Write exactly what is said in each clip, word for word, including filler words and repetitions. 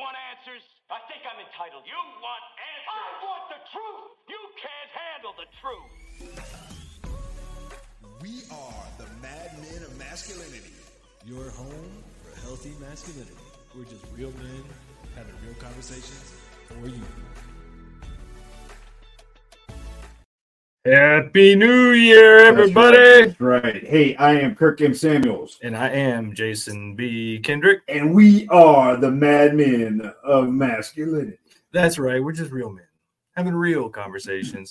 want answers? I think I'm entitled. You want answers? I want the truth. You can't handle the truth. We are the Mad Men of Masculinity. Your home for healthy masculinity. We're just real men having real conversations for you. Happy New Year, everybody. That's right. That's right. Hey, I am Kirk M. Samuels. And I am Jason B. Kendrick. And we are the Mad Men of Masculinity. That's right. We're just real men having real conversations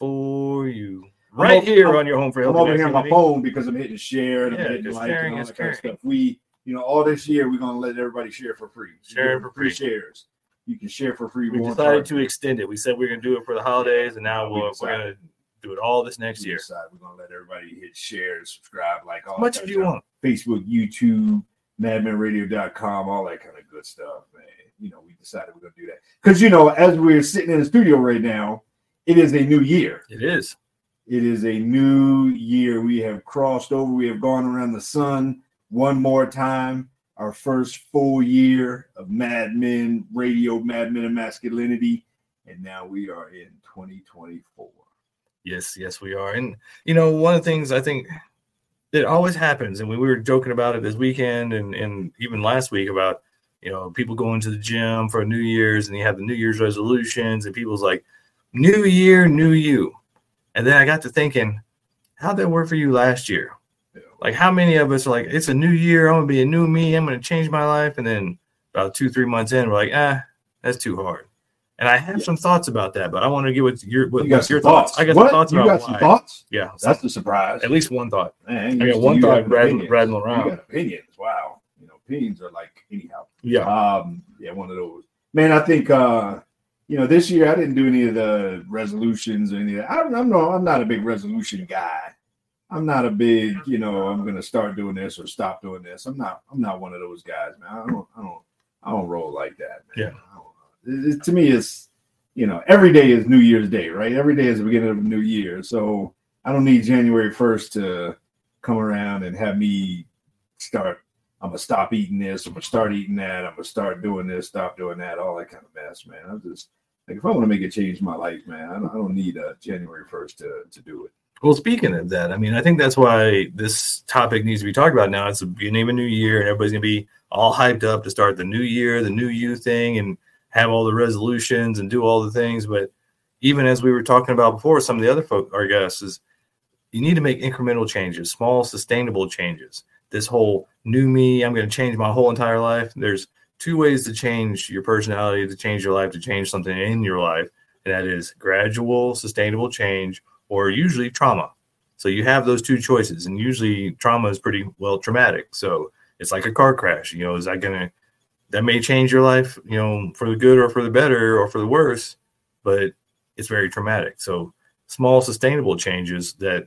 for you. Right I'm here I'm, on your home for healthy I'm over here masculinity. on my phone because I'm hitting share and yeah, I'm hitting like sharing and all is that kind of caring. stuff. We, you know, all this year we're going to let everybody share for free. Share for free. free shares. You can share for free. We we decided to extend it. We said we were going to do it for the holidays, and now we we're, we're going to do it all this next we year. Decide we're going to let everybody hit share and subscribe like all How much do you want? Facebook, YouTube, madman radio dot com, all that kind of good stuff, man. You know, we decided we're going to do that. Because, you know, as we're sitting in the studio right now, it is a new year. It is. It is a new year. We have crossed over. We have gone around the sun one more time. Our first full year of Mad Men Radio, Mad Men of Masculinity. And now we are in twenty twenty-four. Yes, yes, we are. And, you know, one of the things I think it always happens, and we were joking about it this weekend and, and even last week about, you know, people going to the gym for New Year's and you have the New Year's resolutions and people's like, new year, new you. And then I got to thinking, how'd that work for you last year? Like, how many of us are like, it's a new year, I'm going to be a new me, I'm going to change my life. And then about two, three months in, we're like, ah, that's too hard. And I have yeah. some thoughts about that, but I want to get what your, what, you what's your thoughts. thoughts. I got what? some thoughts you about got why. some thoughts? Yeah. That's a surprise. At least one thought. Man, I got one thought rattling, rattling around. You got opinions. Wow. You know, opinions are like anyhow. Yeah. Um, yeah, one of those. Man, I think, uh, you know, this year I didn't do any of the resolutions or any of that. I'm, I'm, no, I'm not a big resolution guy. I'm not a big, you know, I'm going to start doing this or stop doing this. I'm not, I'm not one of those guys, man. I don't, I don't, I don't roll like that, man. Yeah. I don't know. It, it, to me, it's, you know, every day is New Year's Day, right? Every day is the beginning of a new year. So I don't need January first to come around and have me start, I'm going to stop eating this, I'm going to start eating that, I'm going to start doing this, stop doing that, all that kind of mess, man. I'm just, like, if I want to make a change in my life, man, I don't, I don't need a January first to, to do it. Well, speaking of that, I mean, I think that's why this topic needs to be talked about now. It's the beginning of a new year, and everybody's going to be all hyped up to start the new year, the new you thing, and have all the resolutions and do all the things. But even as we were talking about before, some of the other folk, our guests, is you need to make incremental changes, small, sustainable changes. This whole new me, I'm going to change my whole entire life. There's two ways to change your personality, to change your life, to change something in your life. And that is gradual, sustainable change, or usually trauma. So you have those two choices. And usually trauma is pretty well traumatic. So it's like a car crash. You know, is that going to, that may change your life, you know, for the good or for the better or for the worse, but it's very traumatic. So small, sustainable changes that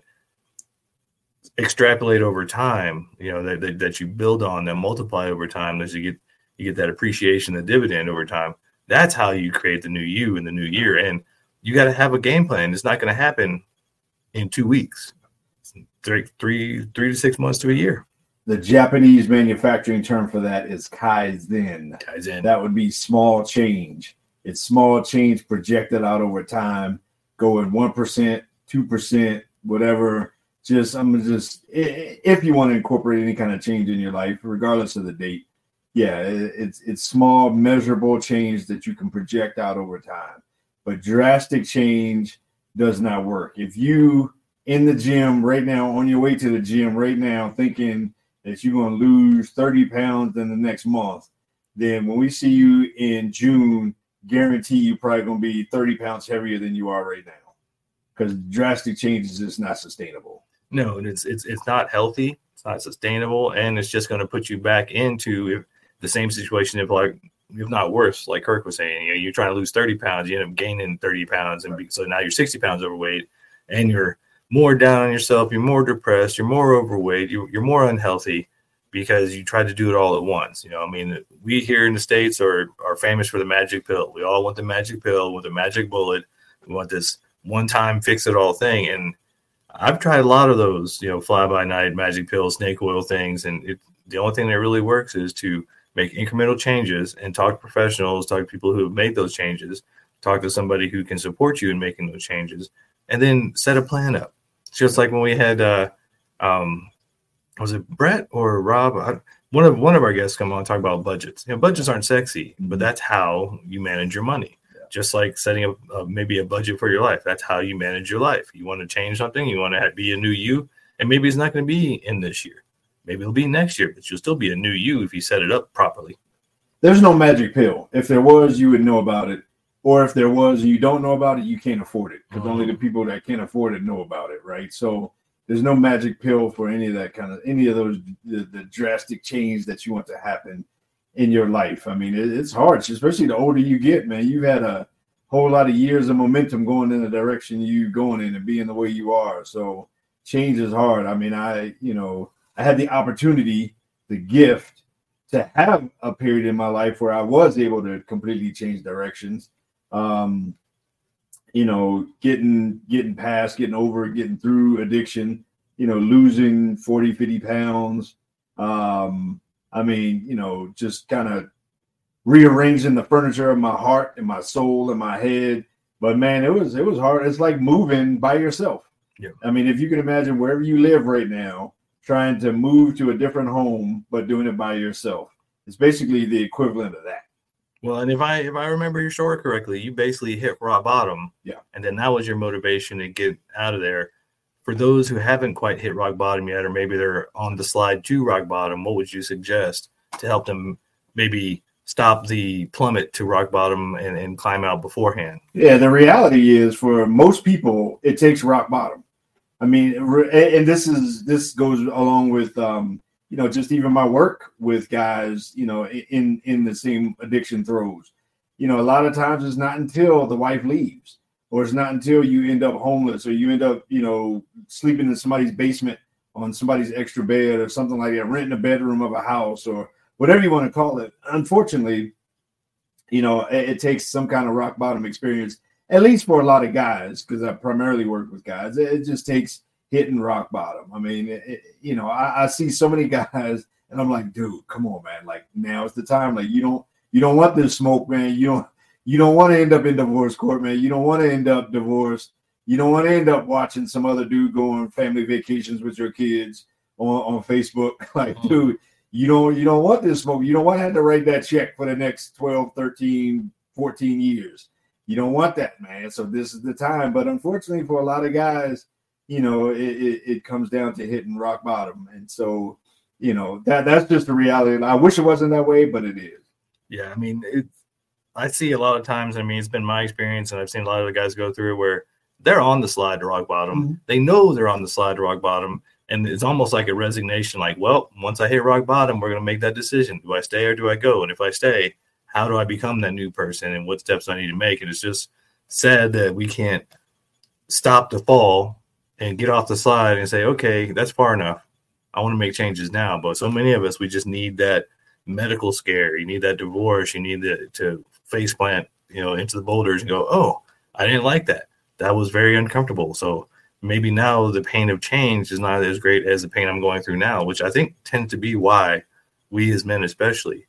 extrapolate over time, you know, that, that, that you build on, that multiply over time as you get, you get that appreciation, the dividend over time. That's how you create the new you in the new year. And you got to have a game plan. It's not going to happen in two weeks, three, three, three to six months to a year. The Japanese manufacturing term for that is Kaizen. Kaizen. That would be small change. It's small change projected out over time, going one percent, two percent, whatever. Just, I'm gonna just, if you want to incorporate any kind of change in your life, regardless of the date, yeah, it's it's small, measurable change that you can project out over time. But drastic change does not work. If you in the gym right now, on your way to the gym right now, thinking that you're going to lose thirty pounds in the next month, then when we see you in June, guarantee you're probably going to be thirty pounds heavier than you are right now, because drastic changes is not sustainable. No, and it's it's it's not healthy. It's not sustainable, and it's just going to put you back into the same situation, if like if not worse, like Kirk was saying. You know, you're trying to lose thirty pounds, you end up gaining thirty pounds, and be, so now you're sixty pounds overweight, and you're more down on yourself, you're more depressed, you're more overweight, you're, you're more unhealthy because you tried to do it all at once. You know, I mean, we here in the States are, are famous for the magic pill. We all want the magic pill with a magic bullet. We want this one-time fix-it-all thing. And I've tried a lot of those, you know, fly-by-night magic pill, snake oil things. And it, the only thing that really works is to make incremental changes and talk to professionals, talk to people who have made those changes, talk to somebody who can support you in making those changes, and then set a plan up. Just like when we had, uh, um, was it Brett or Rob? I, one of one of our guests come on and talk about budgets. You know, budgets aren't sexy, but that's how you manage your money. Yeah. Just like setting up uh, maybe a budget for your life. That's how you manage your life. You want to change something, you want to have, be a new you, and maybe it's not going to be in this year. Maybe it'll be next year, but you'll still be a new you if you set it up properly. There's no magic pill. If there was, you would know about it. Or if there was and you don't know about it, you can't afford it, because mm-hmm. only the people that can't afford it know about it, right? So there's no magic pill for any of that kind of, any of those, the, the drastic change that you want to happen in your life. I mean, it, it's hard, especially the older you get, man. You've had a whole lot of years of momentum going in the direction you going in and being the way you are. So change is hard. I mean, I, you know, I had the opportunity, the gift to have a period in my life where I was able to completely change directions. Um, you know, getting, getting past, getting over, getting through addiction, you know, losing forty, fifty pounds. Um, I mean, you know, just kind of rearranging the furniture of my heart and my soul and my head. But man, it was, it was hard. It's like moving by yourself. Yeah. I mean, if you can imagine wherever you live right now, trying to move to a different home, but doing it by yourself, it's basically the equivalent of that. Well, and if I if I remember your story correctly, you basically hit rock bottom. Yeah. And then that was your motivation to get out of there. For those who haven't quite hit rock bottom yet, or maybe they're on the slide to rock bottom, what would you suggest to help them maybe stop the plummet to rock bottom and, and climb out beforehand? Yeah, the reality is for most people, it takes rock bottom. I mean, and this is this goes along with um, you know, just even my work with guys, you know, in, in the same addiction throes. You know, a lot of times it's not until the wife leaves, or it's not until you end up homeless, or you end up, you know, sleeping in somebody's basement on somebody's extra bed or something like that, renting a bedroom of a house or whatever you want to call it. Unfortunately, you know, it, it takes some kind of rock bottom experience, at least for a lot of guys, because I primarily work with guys. It, it just takes hitting rock bottom. I mean, it, it, you know, I, I see so many guys and I'm like, dude, come on, man. Like, now is the time. Like, you don't, you don't want this smoke, man. You don't, you don't want to end up in divorce court, man. You don't want to end up divorced. You don't want to end up watching some other dude go on family vacations with your kids on, on Facebook. Like, mm-hmm. dude, you don't, you don't want this smoke. You don't want to have to write that check for the next twelve, thirteen, fourteen years. You don't want that, man. So this is the time. But unfortunately for a lot of guys, you know, it, it, it comes down to hitting rock bottom. And so, you know, that that's just the reality. I wish it wasn't that way, but it is. Yeah, I mean, it's, I see a lot of times, I mean, it's been my experience, and I've seen a lot of the guys go through where they're on the slide to rock bottom. Mm-hmm. They know they're on the slide to rock bottom, and it's almost like a resignation, like, well, once I hit rock bottom, we're going to make that decision. Do I stay or do I go? And if I stay, how do I become that new person, and what steps I need to make? And it's just sad that we can't stop the fall and get off the slide and say, okay, that's far enough. I want to make changes now. But so many of us, we just need that medical scare. You need that divorce. You need the, to face plant, you know, into the boulders and go, oh, I didn't like that. That was very uncomfortable. So maybe now the pain of change is not as great as the pain I'm going through now, which I think tends to be why we as men especially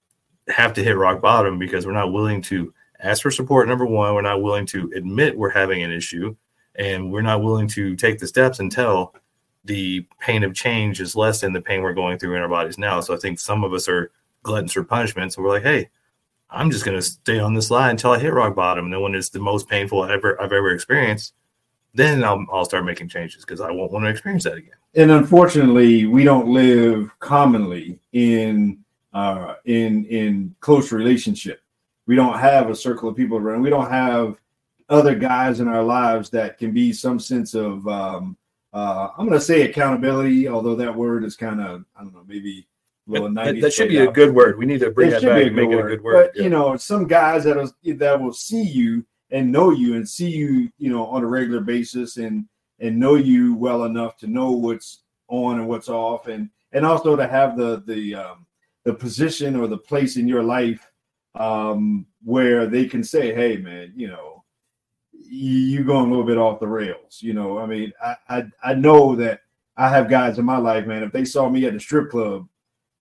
have to hit rock bottom, because we're not willing to ask for support. Number one, we're not willing to admit we're having an issue, and we're not willing to take the steps until the pain of change is less than the pain we're going through in our bodies now. So I think some of us are gluttons for punishment. So we're like, hey, I'm just going to stay on this line until I hit rock bottom. And then when it's the most painful I've ever, I've ever experienced, then I'll, I'll start making changes, because I won't want to experience that again. And unfortunately, we don't live commonly in uh, in in close relationship. We don't have a circle of people around. We don't have other guys in our lives that can be some sense of, um, uh, I'm going to say accountability, although that word is kind of, I don't know, maybe a little nineties. That, that should be a good word. We need to bring that back and make it a good word. But, yeah. you know, some guys that will, that will see you and know you and see you, you know, on a regular basis and, and know you well enough to know what's on and what's off. And, and also to have the, the, um, the position or the place in your life um, where they can say, hey, man, you know, you going a little bit off the rails. You know, I mean, I, I, I know that I have guys in my life, man, if they saw me at the strip club,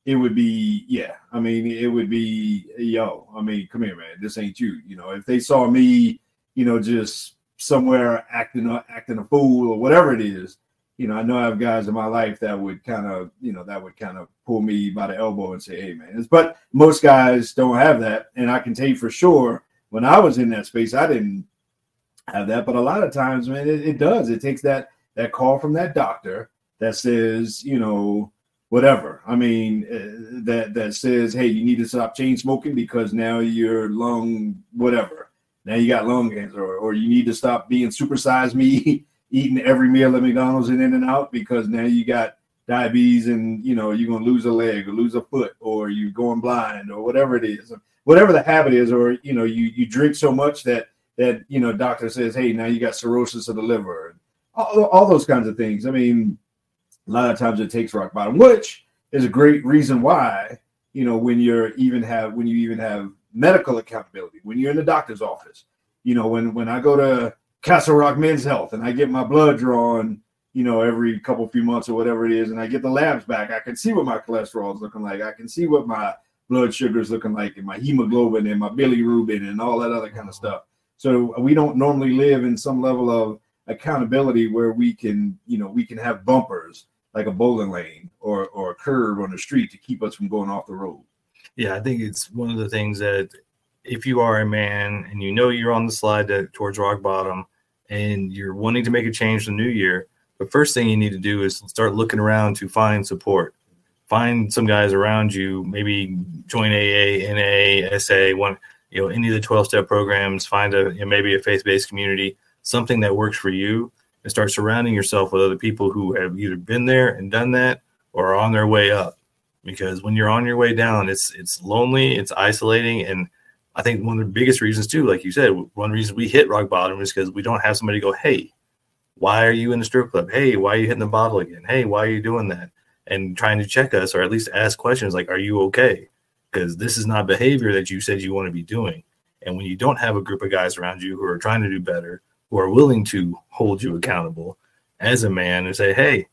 it would be, yeah. I mean, it would be, yo, I mean, come here, man. This ain't you. You know, if they saw me, you know, just somewhere acting acting a fool or whatever it is, you know, I know I have guys in my life that would kind of, you know, that would kind of pull me by the elbow and say, hey, man. But most guys don't have that. And I can tell you for sure, when I was in that space, I didn't have that. But a lot of times, man, it, it does. It takes that that call from that doctor that says, you know, whatever. I mean, uh, that that says, hey, you need to stop chain smoking because now your lung, whatever. Now you got lung cancer, or, or you need to stop being supersized me, eating every meal at McDonald's and In and Out because now you got diabetes and, you know, you're going to lose a leg or lose a foot or you're going blind or whatever it is. Whatever the habit is, or, you know, you, you drink so much that, that, you know, doctor says, hey, now you got cirrhosis of the liver. All, all those kinds of things. I mean, a lot of times it takes rock bottom, which is a great reason why, you know, when you're even have when you even have medical accountability, when you're in the doctor's office, you know, when when I go to Castle Rock Men's Health and I get my blood drawn, you know, every couple few months or whatever it is, and I get the labs back, I can see what my cholesterol is looking like. I can see what my blood sugar is looking like, and my hemoglobin and my bilirubin and all that other kind of stuff. So we don't normally live in some level of accountability where we can, you know, we can have bumpers like a bowling lane or or a curb on the street to keep us from going off the road. Yeah, I think it's one of the things that if you are a man and you know you're on the slide to, towards rock bottom and you're wanting to make a change in the new year, the first thing you need to do is start looking around to find support. Find some guys around you, maybe join A A, N A, S A, one, you know, any of the twelve-step programs, find a, you know, maybe a faith-based community, something that works for you, and start surrounding yourself with other people who have either been there and done that or are on their way up. Because when you're on your way down, it's it's lonely, it's isolating. And I think one of the biggest reasons too, like you said, one reason we hit rock bottom is because we don't have somebody go, hey, why are you in the strip club? Hey, why are you hitting the bottle again? Hey, why are you doing that? And trying to check us or at least ask questions like, are you okay? Because this is not behavior that you said you want to be doing. And when you don't have a group of guys around you who are trying to do better, who are willing to hold you accountable as a man and say, hey,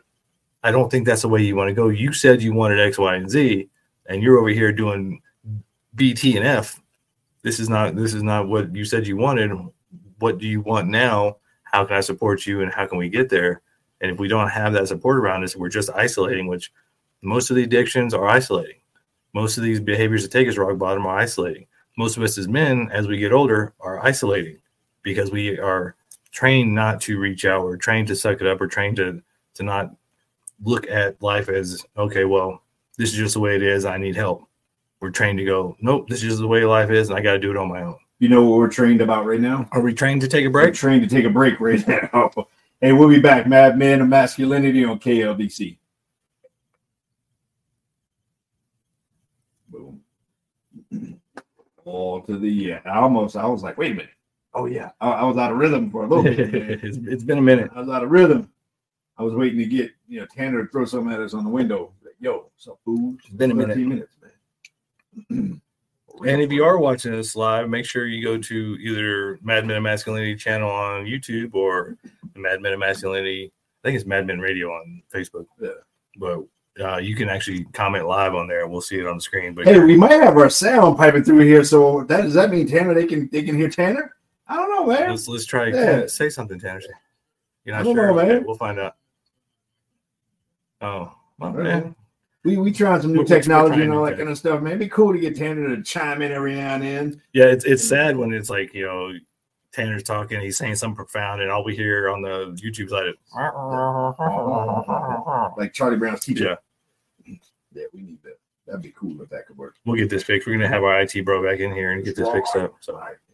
I don't think that's the way you want to go. You said you wanted X, Y, and Z, and you're over here doing B, T, and F. This is not this is not what you said you wanted. What do you want now? How can I support you, and how can we get there? And if we don't have that support around us, we're just isolating, which most of the addictions are isolating. Most of these behaviors that take us rock bottom are isolating. Most of us as men, as we get older, are isolating because we are trained not to reach out. We're trained to suck it up. We're trained to to not look at life as, okay, well, this is just the way it is. I need help. We're trained to go, nope, this is just the way life is, and I got to do it on my own. You know what we're trained about right now? Are we trained to take a break? We're trained to take a break right now. Hey, we'll be back. Mad Men of Masculinity on K L D C. Boom. All to the, yeah. I almost, I was like, wait a minute. Oh, yeah. I, I was out of rhythm for a little bit. it's, it's been a minute. I was out of rhythm. I was waiting to get, you know, Tanner to throw something at us on the window. Like, yo, what's up, food? It's been a minute. minutes, man. And if you are watching this live, make sure you go to either Mad Men of Masculinity channel on YouTube or the Mad Men of Masculinity. I think it's Mad Men Radio on Facebook. Yeah. But uh, you can actually comment live on there. We'll see it on the screen. But hey, we might have our sound piping through here. So that does that mean Tanner? They can they can hear Tanner? I don't know, man. Let's let's try. Yeah. Say something, Tanner. You're not I don't sure, know, man. Okay, we'll find out. Oh, well, man. We we trying some new We're- we're technology trying and all new that kind of stuff, man. It'd be cool to get Tanner to chime in every now and then. Yeah, it's it's sad when it's like, you know, Tanner's talking, he's saying something profound, and all we hear on the YouTube side is Like Charlie Brown's teacher. yeah. Yeah, we need that. That'd be cool if that could work. We'll get this fixed. We're gonna have our I T bro back in here and get this fixed up. So All right.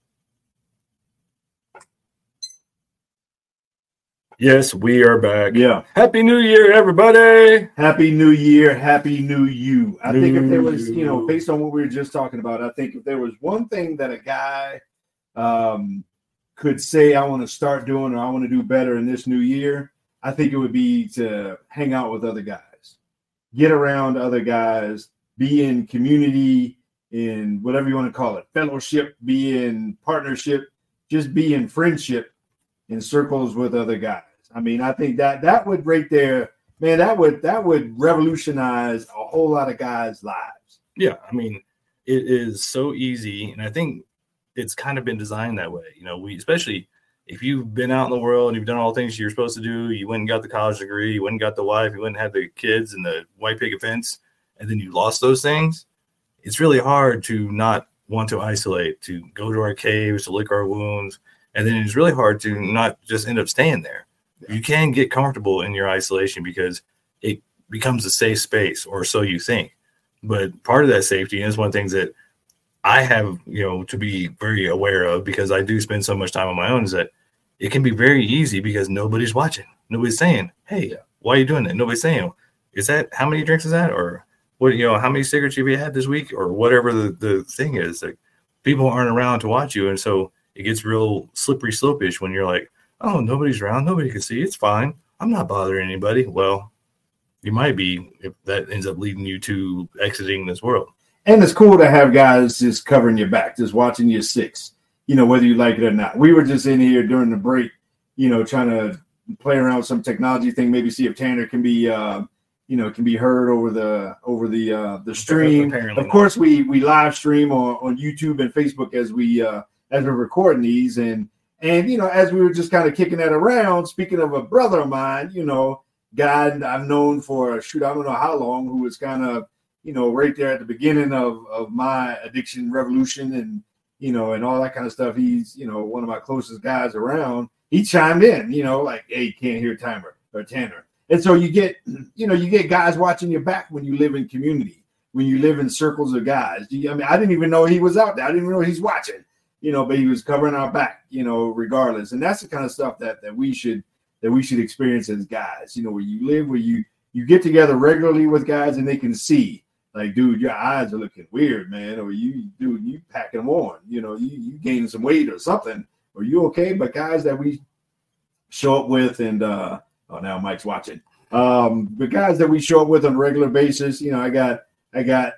yes, we are back. Yeah. Happy New Year, everybody. Happy New Year. Happy New You. I think if there was, New you know, you. based on what we were just talking about, I think if there was one thing that a guy um, could say, I want to start doing or I want to do better in this new year, I think it would be to hang out with other guys, get around other guys, be in community, in whatever you want to call it, fellowship, be in partnership, just be in friendship in circles with other guys. I mean, I think that that would right there man, that would that would revolutionize a whole lot of guys' lives. Yeah, I mean, it is so easy, and I think it's kind of been designed that way. You know, we especially if you've been out in the world and you've done all the things you're supposed to do, you went and got the college degree, you went and got the wife, you went and had the kids and the white picket fence, and then you lost those things. It's really hard to not want to isolate, to go to our caves, to lick our wounds, and then it's really hard to not just end up staying there. You can get comfortable in your isolation because it becomes a safe space, or so you think. But part of that safety is one of the things that I have, you know, to be very aware of, because I do spend so much time on my own, is that it can be very easy because nobody's watching. Nobody's saying, hey, Yeah. why are you doing that? Nobody's saying, is that, how many drinks is that? Or what, you know, how many cigarettes have you had this week? Or whatever the, the thing is. Like, people aren't around to watch you. And so it gets real slippery slope-ish when you're like, oh, nobody's around. Nobody can see. It's fine. I'm not bothering anybody. Well, you might be if that ends up leading you to exiting this world. And it's cool to have guys just covering your back, just watching your six, you know, whether you like it or not. We were just in here during the break, you know, trying to play around with some technology thing, maybe see if Tanner can be, uh, you know, can be heard over the over the uh, the stream. Apparently of course, we we live stream on, on YouTube and Facebook as we uh, as we're recording these, and and you know, as we were just kind of kicking that around. Speaking of a brother of mine, you know, guy I've known for shoot, I don't know how long, who was kind of, you know, right there at the beginning of, of my addiction revolution and, you know, and all that kind of stuff. He's, you know, one of my closest guys around. He chimed in, you know, like, hey, you can't hear Timer or Tanner. And so you get, you know, you get guys watching your back when you live in community, when you live in circles of guys. I mean, I didn't even know he was out there. I didn't even know he's watching, you know, but he was covering our back, you know, regardless. And that's the kind of stuff that, that we should, that we should experience as guys, you know, where you live, where you, you get together regularly with guys and they can see, like, dude, your eyes are looking weird, man. Or you, dude, you packing them on. You know, you you gaining some weight or something. Are you okay? But guys that we show up with, and uh, oh, now Mike's watching. Um, the guys that we show up with on a regular basis. You know, I got I got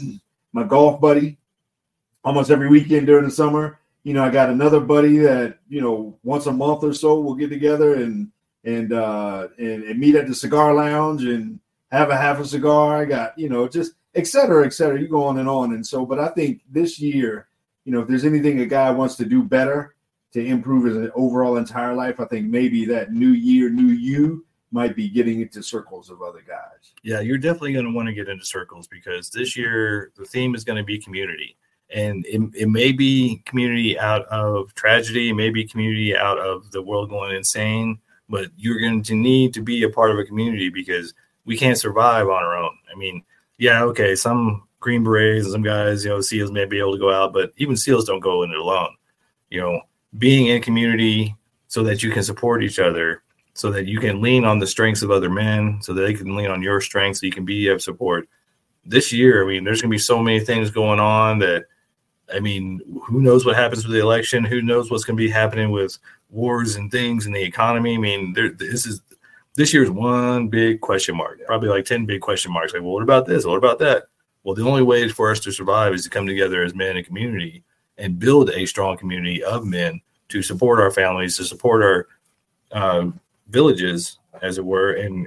my golf buddy almost every weekend during the summer. You know, I got another buddy that, you know, once a month or so we'll get together and and uh, and, and meet at the cigar lounge and have a half a cigar. I got, you know, just et cetera, et cetera. You go on and on. And so, but I think this year, you know, if there's anything a guy wants to do better to improve his overall entire life, I think maybe that new year, new you might be getting into circles of other guys. Yeah, you're definitely going to want to get into circles, because this year the theme is going to be community. And it, it may be community out of tragedy, it may be community out of the world going insane, but you're going to need to be a part of a community, because we can't survive on our own. I mean, yeah, okay, some Green Berets and some guys, you know, SEALs may be able to go out, but even SEALs don't go in it alone. You know, being in community so that you can support each other, so that you can lean on the strengths of other men, so that they can lean on your strengths, so you can be of support. This year, I mean, there's going to be so many things going on that, I mean, who knows what happens with the election? Who knows what's going to be happening with wars and things in the economy? I mean, there, this is this year's one big question mark, probably like ten big question marks. Like, well, what about this? What about that? Well, the only way for us to survive is to come together as men in community and build a strong community of men to support our families, to support our uh, villages, as it were, and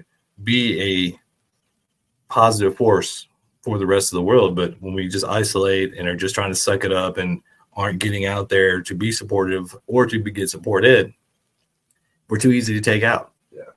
be a positive force for the rest of the world. But when we just isolate and are just trying to suck it up and aren't getting out there to be supportive or to be, get supported, we're too easy to take out.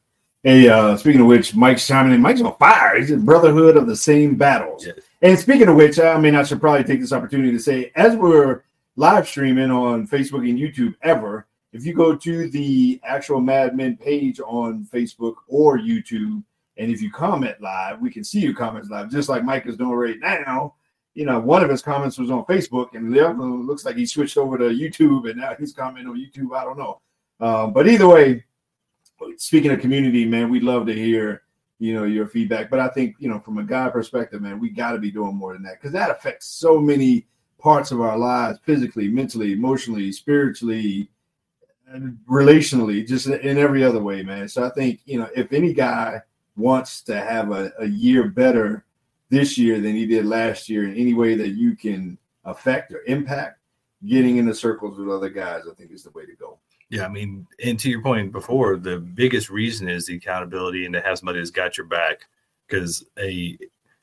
Hey, uh, speaking of which, Mike's chiming in. Mike's on fire. He's a brotherhood of the same battles. Yes. And speaking of which, I mean, I should probably take this opportunity to say, as we're live streaming on Facebook and YouTube ever, if you go to the actual Mad Men page on Facebook or YouTube, and if you comment live, we can see your comments live, just like Mike is doing right now. You know, one of his comments was on Facebook, and the other one looks like he switched over to YouTube, and now he's commenting on YouTube. I don't know. Uh, but either way, speaking of community, man, we'd love to hear, you know, your feedback. But I think, you know, from a guy perspective, man, we got to be doing more than that, because that affects so many parts of our lives, physically, mentally, emotionally, spiritually, and relationally, just in every other way, man. So I think, you know, if any guy wants to have a, a year better this year than he did last year in any way that you can affect or impact, getting into circles with other guys, I think is the way to go. Yeah, I mean, and to your point before, the biggest reason is the accountability and to have somebody that's got your back. Because a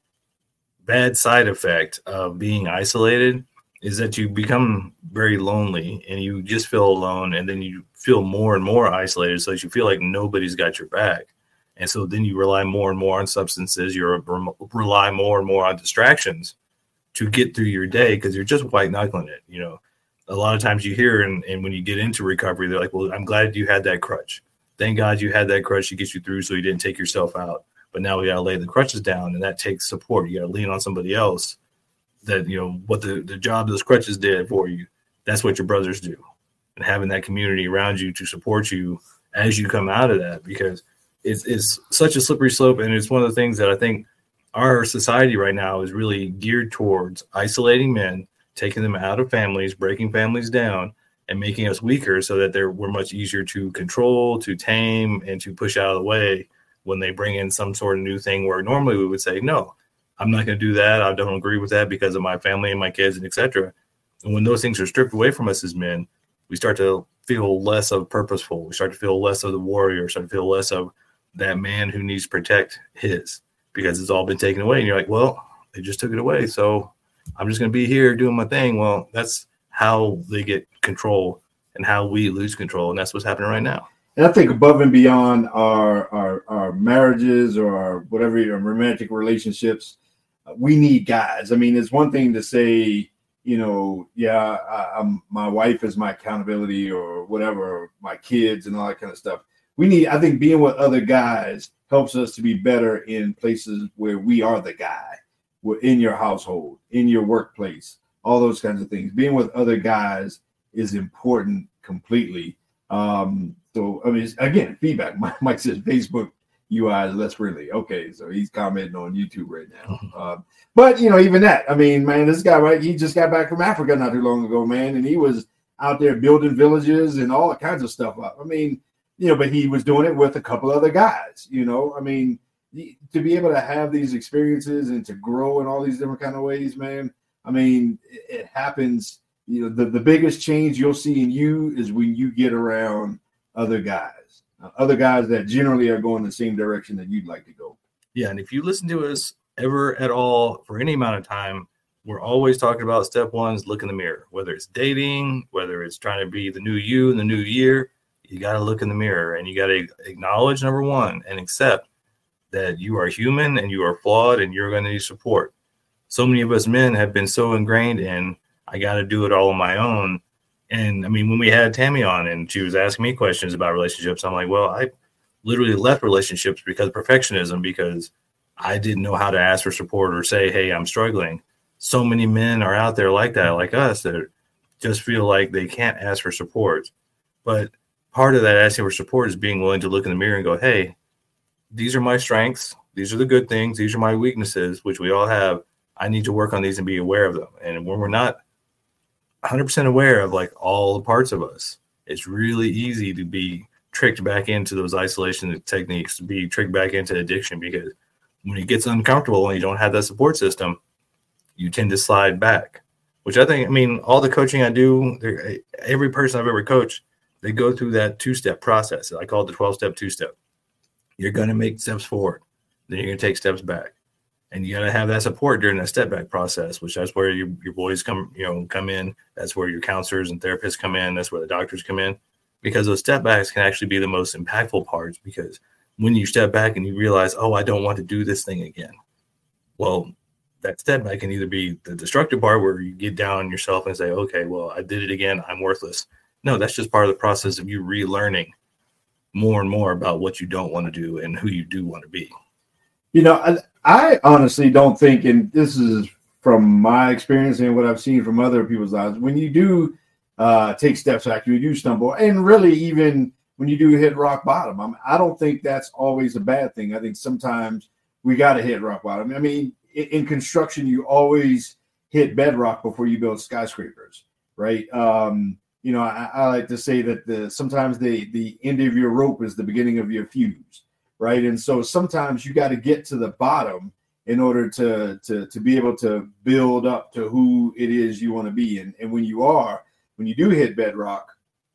bad side effect of being isolated is that you become very lonely and you just feel alone, and then you feel more and more isolated, so that you feel like nobody's got your back. And so then you rely more and more on substances. You rely more and more on distractions to get through your day because you're just white knuckling it, you know. A lot of times you hear, and, and when you get into recovery, they're like, well, I'm glad you had that crutch. Thank God you had that crutch to get you through so you didn't take yourself out. But now we got to lay the crutches down, and that takes support. You got to lean on somebody else that, you know, what the, the job those crutches did for you. That's what your brothers do. And having that community around you to support you as you come out of that, because it's, it's such a slippery slope. And it's one of the things that I think our society right now is really geared towards isolating men, taking them out of families, breaking families down, and making us weaker so that they're we're much easier to control, to tame, and to push out of the way when they bring in some sort of new thing where normally we would say, no, I'm not going to do that. I don't agree with that because of my family and my kids and et cetera. And when those things are stripped away from us as men, we start to feel less of purposeful. We start to feel less of the warrior, start to feel less of that man who needs to protect his, because it's all been taken away. And you're like, well, they just took it away, so I'm just going to be here doing my thing. Well, that's how they get control and how we lose control. And that's what's happening right now. And I think above and beyond our, our, our marriages or our whatever your romantic relationships, we need guys. I mean, it's one thing to say, you know, yeah, I, I'm, my wife is my accountability or whatever, or my kids and all that kind of stuff. We need, I think being with other guys helps us to be better in places where we are the guy. In your household, in your workplace, all those kinds of things. Being with other guys is important completely. Um, so, I mean, again, feedback. Mike says Facebook U I is less friendly. Okay, so he's commenting on YouTube right now. Um, but, you know, even that, I mean, man, this guy, right, he just got back from Africa not too long ago, man, and he was out there building villages and all kinds of stuff up. I mean, you know, but he was doing it with a couple other guys, you know, I mean, to be able to have these experiences and to grow in all these different kind of ways, man. I mean, it, it happens, you know, the, the biggest change you'll see in you is when you get around other guys, uh, other guys that generally are going the same direction that you'd like to go. Yeah. And if you listen to us ever at all for any amount of time, we're always talking about step one is look in the mirror, whether it's dating, whether it's trying to be the new you in the new year, you got to look in the mirror and you got to acknowledge number one and accept that you are human and you are flawed and you're going to need support. So many of us men have been so ingrained in, I got to do it all on my own. And I mean, when we had Tammy on and she was asking me questions about relationships, I'm like, well, I literally left relationships because of perfectionism, because I didn't know how to ask for support or say, hey, I'm struggling. So many men are out there like that, like us, that just feel like they can't ask for support. But part of that asking for support is being willing to look in the mirror and go, hey, these are my strengths. These are the good things. These are my weaknesses, which we all have. I need to work on these and be aware of them. And when we're not one hundred percent aware of like all the parts of us, it's really easy to be tricked back into those isolation techniques, to be tricked back into addiction, because when it gets uncomfortable and you don't have that support system, you tend to slide back, which I think, I mean, all the coaching I do, every person I've ever coached, they go through that two-step process. I call it the twelve-step two-step. You're going to make steps forward. Then you're going to take steps back. And you got to have that support during that step back process, which that's where your, your boys come, you know, come in. That's where your counselors and therapists come in. That's where the doctors come in, because those step backs can actually be the most impactful parts, because when you step back and you realize, oh, I don't want to do this thing again. Well, that step back can either be the destructive part where you get down on yourself and say, okay, well, I did it again. I'm worthless. No, that's just part of the process of you relearning more and more about what you don't want to do and who you do want to be. You know, I, I honestly don't think, and this is from my experience and what I've seen from other people's lives, when you do uh, take steps back, you do stumble, and really even when you do hit rock bottom, I, mean, I don't think that's always a bad thing. I think sometimes we got to hit rock bottom. I mean, in, in construction, you always hit bedrock before you build skyscrapers, right? Um, You know, I, I like to say that the sometimes the the end of your rope is the beginning of your fuse, right? And so sometimes you got to get to the bottom in order to to to be able to build up to who it is you want to be. And and when you are, when you do hit bedrock,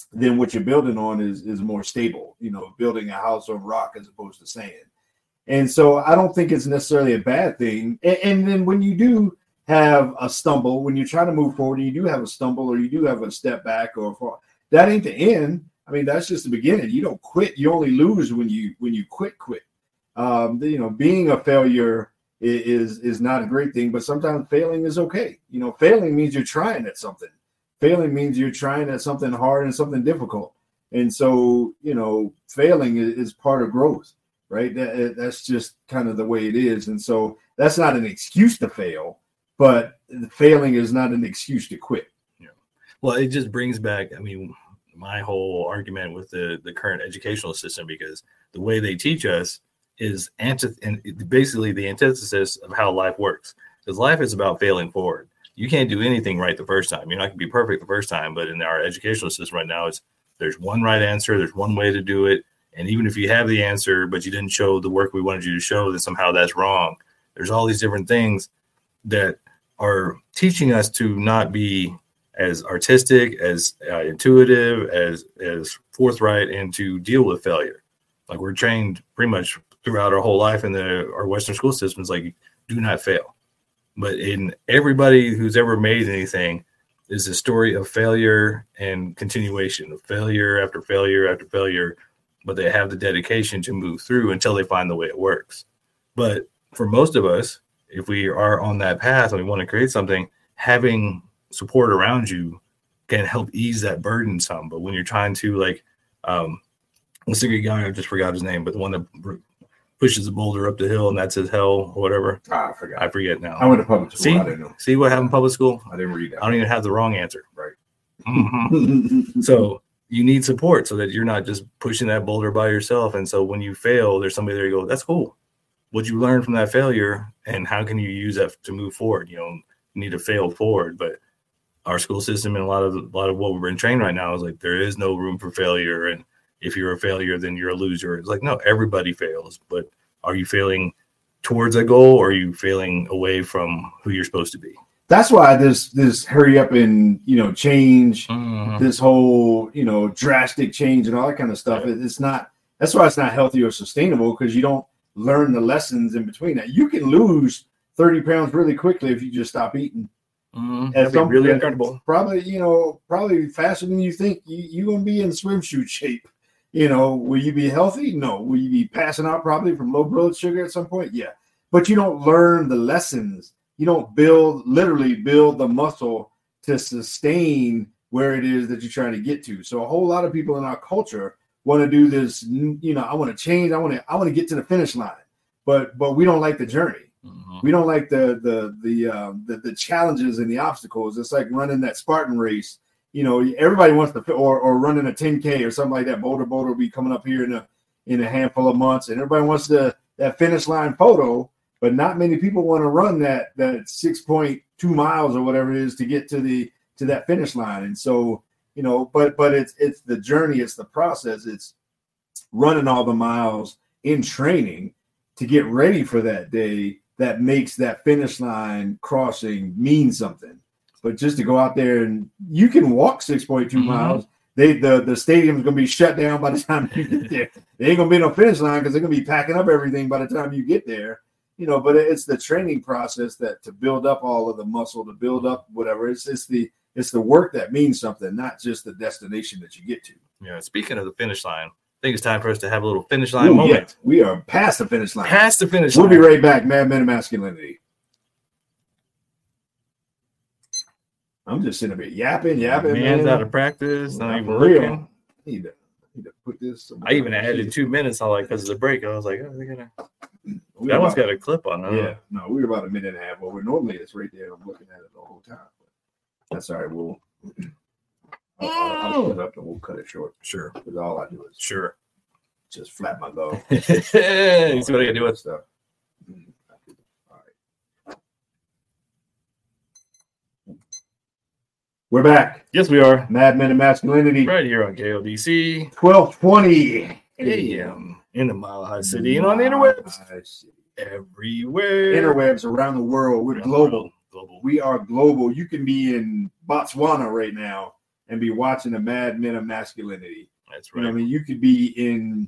then what you're building on is is more stable. You know, building a house on rock as opposed to sand. And so I don't think it's necessarily a bad thing. And, and then when you do have a stumble, when you're trying to move forward, and you do have a stumble or you do have a step back or fall, that ain't the end. I mean, that's just the beginning. You don't quit. You only lose when you when you quit. Quit. Um, you know, being a failure is is not a great thing, but sometimes failing is okay. You know, failing means you're trying at something. Failing means you're trying at something hard and something difficult. And so, you know, failing is, is part of growth, right? That, that's just kind of the way it is. And so that's not an excuse to fail, but failing is not an excuse to quit. Yeah. Well, it just brings back, I mean, my whole argument with the, the current educational system, because the way they teach us is anti- and basically the antithesis of how life works. Because life is about failing forward. You can't do anything right the first time. You're not going to be perfect the first time, but in our educational system right now, it's there's one right answer. There's one way to do it. And even if you have the answer, but you didn't show the work we wanted you to show, then somehow that's wrong. There's all these different things that are teaching us to not be as artistic, as uh, intuitive, as, as forthright, and to deal with failure. Like we're trained pretty much throughout our whole life in the our Western school systems, like do not fail. But in everybody who's ever made anything is a story of failure and continuation of failure after failure after failure, but they have the dedication to move through until they find the way it works. But for most of us, if we are on that path and we want to create something, having support around you can help ease that burden some. But when you're trying to like, um, what's the guy? I just forgot his name, but the one that pushes the boulder up the hill and that's his hell or whatever. Ah, I forgot. I forget now. I went to public school. See, I didn't know. See what happened in public school? I didn't read that. I don't even have the wrong answer. Right. Mm-hmm. So you need support so that you're not just pushing that boulder by yourself. And so when you fail, there's somebody there you go, that's cool. What you learn from that failure and how can you use that to move forward? You know, you need to fail forward. But our school system and a lot of a lot of what we're being trained right now is like there is no room for failure. And if you're a failure, then you're a loser. It's like, no, everybody fails. But are you failing towards a goal or are you failing away from who you're supposed to be? That's why this this hurry up and, you know, change, Mm-hmm. this whole, you know, drastic change and all that kind of stuff. Yeah. It, it's not, that's why it's not healthy or sustainable, because you don't learn the lessons in between that. You can lose thirty pounds really quickly if you just stop eating. Mm-hmm. At That'd be some really point, uncomfortable. Probably, you know, probably faster than you think. You, you're going to be in swimsuit shape. You know, will you be healthy? No. Will you be passing out probably from low blood sugar at some point? Yeah. But you don't learn the lessons. You don't build, literally build the muscle to sustain where it is that you're trying to get to. So a whole lot of people in our culture want to do this, you know, I want to change. I want to, I want to get to the finish line, but, but we don't like the journey. Mm-hmm. We don't like the, the, the, um, the, the challenges and the obstacles. It's like running that Spartan race. You know, everybody wants to, or, or running a ten K or something like that. Boulder Boulder will be coming up here in a, in a handful of months, and everybody wants the, that finish line photo, but not many people want to run that, that six point two miles or whatever it is to get to the, to that finish line. And so, you know, but, but it's, it's the journey, it's the process. It's running all the miles in training to get ready for that day that makes that finish line crossing mean something. But just to go out there and you can walk six point two Mm-hmm. miles, they the, the stadium's going to be shut down by the time you get there. There ain't going to be no finish line because they're going to be packing up everything by the time you get there. You know, but it's the training process that to build up all of the muscle, to build up whatever. It's it's the it's the work that means something, not just the destination that you get to. Yeah. Speaking of the finish line, I think it's time for us to have a little finish line Ooh, moment. yeah, we are past the finish line. Past the finish We'll line. be right back, Mad Men and Masculinity. I'm just sitting up here yapping, yapping. Man's man. out of practice. Not Not even for real. looking. Need to, need to put this. I even added two minutes on like because of the break. I was like, oh, they're gonna. We That one's about- got a clip on it. Yeah, no, we were about a minute and a half over. Normally it's right there. I'm looking at it the whole time. But that's all right. We'll. I'll, I'll, I'll put it up and we'll cut it short. Sure. Because all I do is Sure. just flap my gum. You see what I can do with stuff. All right. We're back. Yes, we are. Mad Men and Masculinity. Right here on K O D C twelve twenty A M in the Mile High City and on the interwebs. I see. Everywhere. Interwebs around the world. We're global. Global. We are global. You can be in Botswana right now and be watching the Mad Men of Masculinity. That's You right. know, I mean, you could be in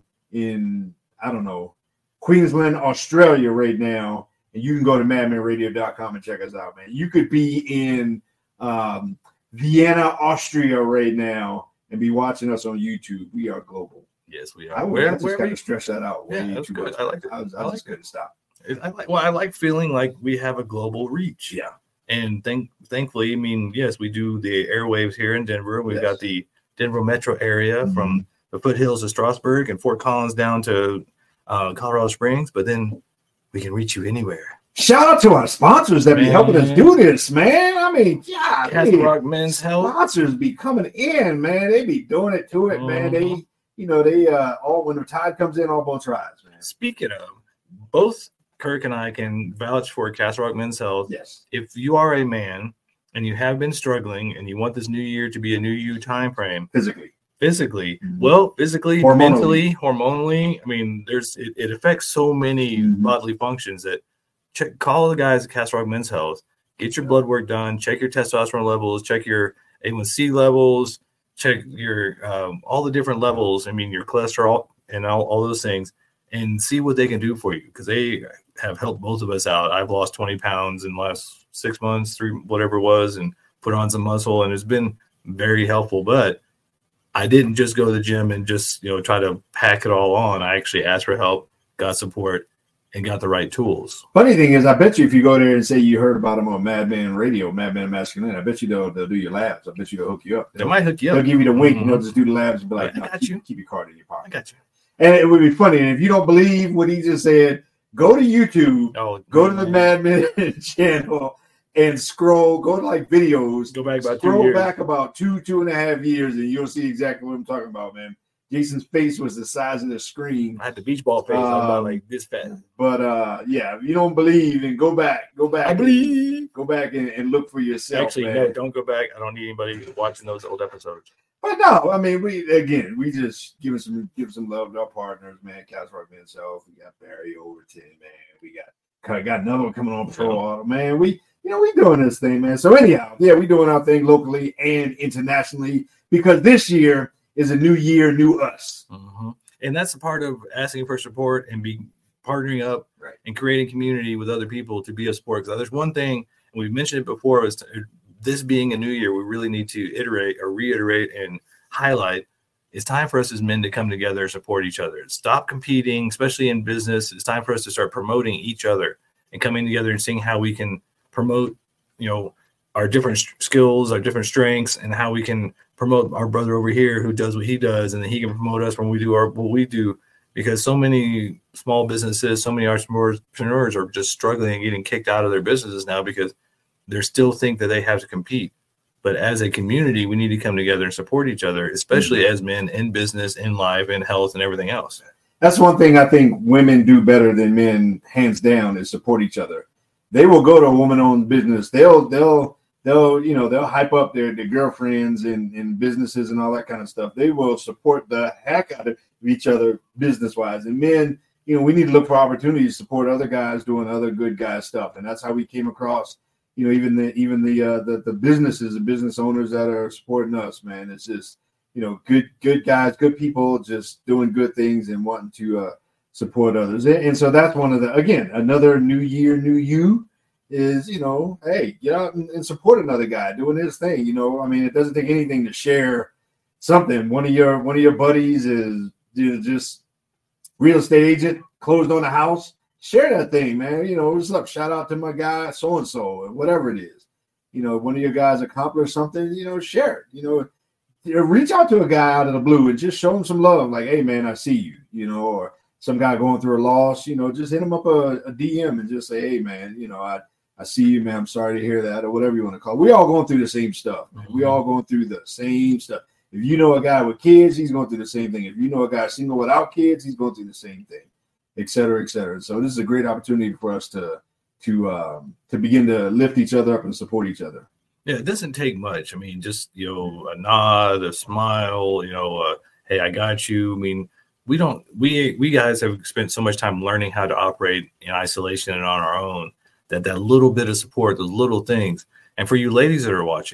in I don't know Queensland, Australia right now, and you can go to madman radio dot com and check us out, man. You could be in um, Vienna, Austria right now, and be watching us on YouTube. We are global. Yes, we I are. would Where, I just where got we, to stretch that out. Yeah, way that's too good. much. I like it. I was, I I was like just going to stop. I like, well, I like feeling like we have a global reach. Yeah. And thank, thankfully, I mean, yes, we do the airwaves here in Denver. We've Yes. got the Denver metro area Mhm. from the foothills of Strasburg and Fort Collins down to uh, Colorado Springs, but then we can reach you anywhere. Shout out to our sponsors that be Man. helping us do this, man. I mean, yeah, Castle Rock Men's Health. sponsors be coming in, man. They be doing it to it, man. They, Mhm. you know, they uh all when the tide comes in, all boats rise, man. Speaking of, both Kirk and I can vouch for Castle Rock Men's Health. Yes. If you are a man and you have been struggling and you want this new year to be a new you time frame, Physically. physically, Mhm. well, physically, Hormonally. mentally, hormonally, I mean, there's it, it affects so many Mhm. bodily functions that check call the guys at Castle Rock Men's Health, get your blood work done, check your testosterone levels, check your A one C levels, check your um, all the different levels. I mean, your cholesterol and all, all those things, and see what they can do for you, because they have helped both of us out. I've lost twenty pounds in the last six months, three, whatever it was, and put on some muscle, and it's been very helpful. But I didn't just go to the gym and just, you know, try to pack it all on. I actually asked for help, got support, and got the right tools. Funny thing is, I bet you if you go there and say you heard about them on Madman Radio, Madman Masculine, I bet you they'll, they'll do your labs. I bet you they'll hook you up. They They'll, might hook you up. they'll give you the wink, and they'll Mhm. just do the labs and be like, I no, got keep, you. keep your card in your I pocket. got you. And it would be funny. And if you don't believe what he just said, go to YouTube, Oh, go to the Madman channel, and scroll. Go to like videos. Go back about two Scroll years. back about two, two and a half years, and you'll see exactly what I'm talking about, man. Jason's face was the size of the screen. I had the beach ball face. I was about Um, like this fat. But uh, yeah, if you don't believe, then go back, go back, I believe. go back and, and look for yourself. Actually, man. no, don't go back. I don't need anybody watching those old episodes. But no, I mean, we again, we just give some give some love to our partners, man. Castle Rock Men's Health. We got Barry Overton, man. We got got another one coming on Patrol Auto, man. We you know we doing this thing, man. So anyhow, yeah, we doing our thing locally and internationally, because this year is a new year, new us. Mhm. And that's a part of asking for support and be partnering up Right. and creating community with other people to be a support. Because there's one thing, and we've mentioned it before, is to, this being a new year, we really need to iterate or reiterate and highlight. It's time for us as men to come together and support each other. Stop competing, especially in business. It's time for us to start promoting each other and coming together and seeing how we can promote, you know, our different st- skills, our different strengths, and how we can promote our brother over here who does what he does, and then he can promote us when we do our what we do. Because so many small businesses, so many entrepreneurs are just struggling and getting kicked out of their businesses now because they still think that they have to compete. But as a community, we need to come together and support each other, especially Mm-hmm. as men in business, in life, in health, and everything else. That's one thing I think women do better than men, hands down, is support each other. They will go to a woman-owned business. They'll they'll they'll you know they'll hype up their, their girlfriends and, and businesses and all that kind of stuff. They will support the heck out of each other business-wise. And men, you know, we need to look for opportunities to support other guys doing other good guy stuff. And that's how we came across, you know, even the even the uh, the, the businesses, the business owners that are supporting us, man. It's just, you know, good good guys, good people just doing good things and wanting to uh, support others. And, and so that's one of the, again, another new year, new you is, you know, hey, get out and, and support another guy doing his thing. You know, I mean, it doesn't take anything to share something. One of your one of your buddies is, you know, just real estate agent, closed on a house. Share that thing, man. You know, what's up? Shout out to my guy, so and so, or whatever it is. You know, one of your guys accomplished something. You know, share it. You know, you know, reach out to a guy out of the blue and just show him some love. Like, hey, man, I see you. You know, or some guy going through a loss. You know, just hit him up a, a D M and just say, hey, man, you know, I I see you, man. I'm sorry to hear that, or whatever you want to call it. We all going through the same stuff, man. We all going through the same stuff. If you know a guy with kids, he's going through the same thing. If you know a guy single without kids, he's going through the same thing, et cetera, et cetera. So this is a great opportunity for us to to um, to begin to lift each other up and support each other. Yeah, it doesn't take much. I mean, just, you know, a nod, a smile, you know, uh, hey, I got you. I mean, we don't, we, we guys have spent so much time learning how to operate in isolation and on our own that that little bit of support, those little things. And for you ladies that are watching,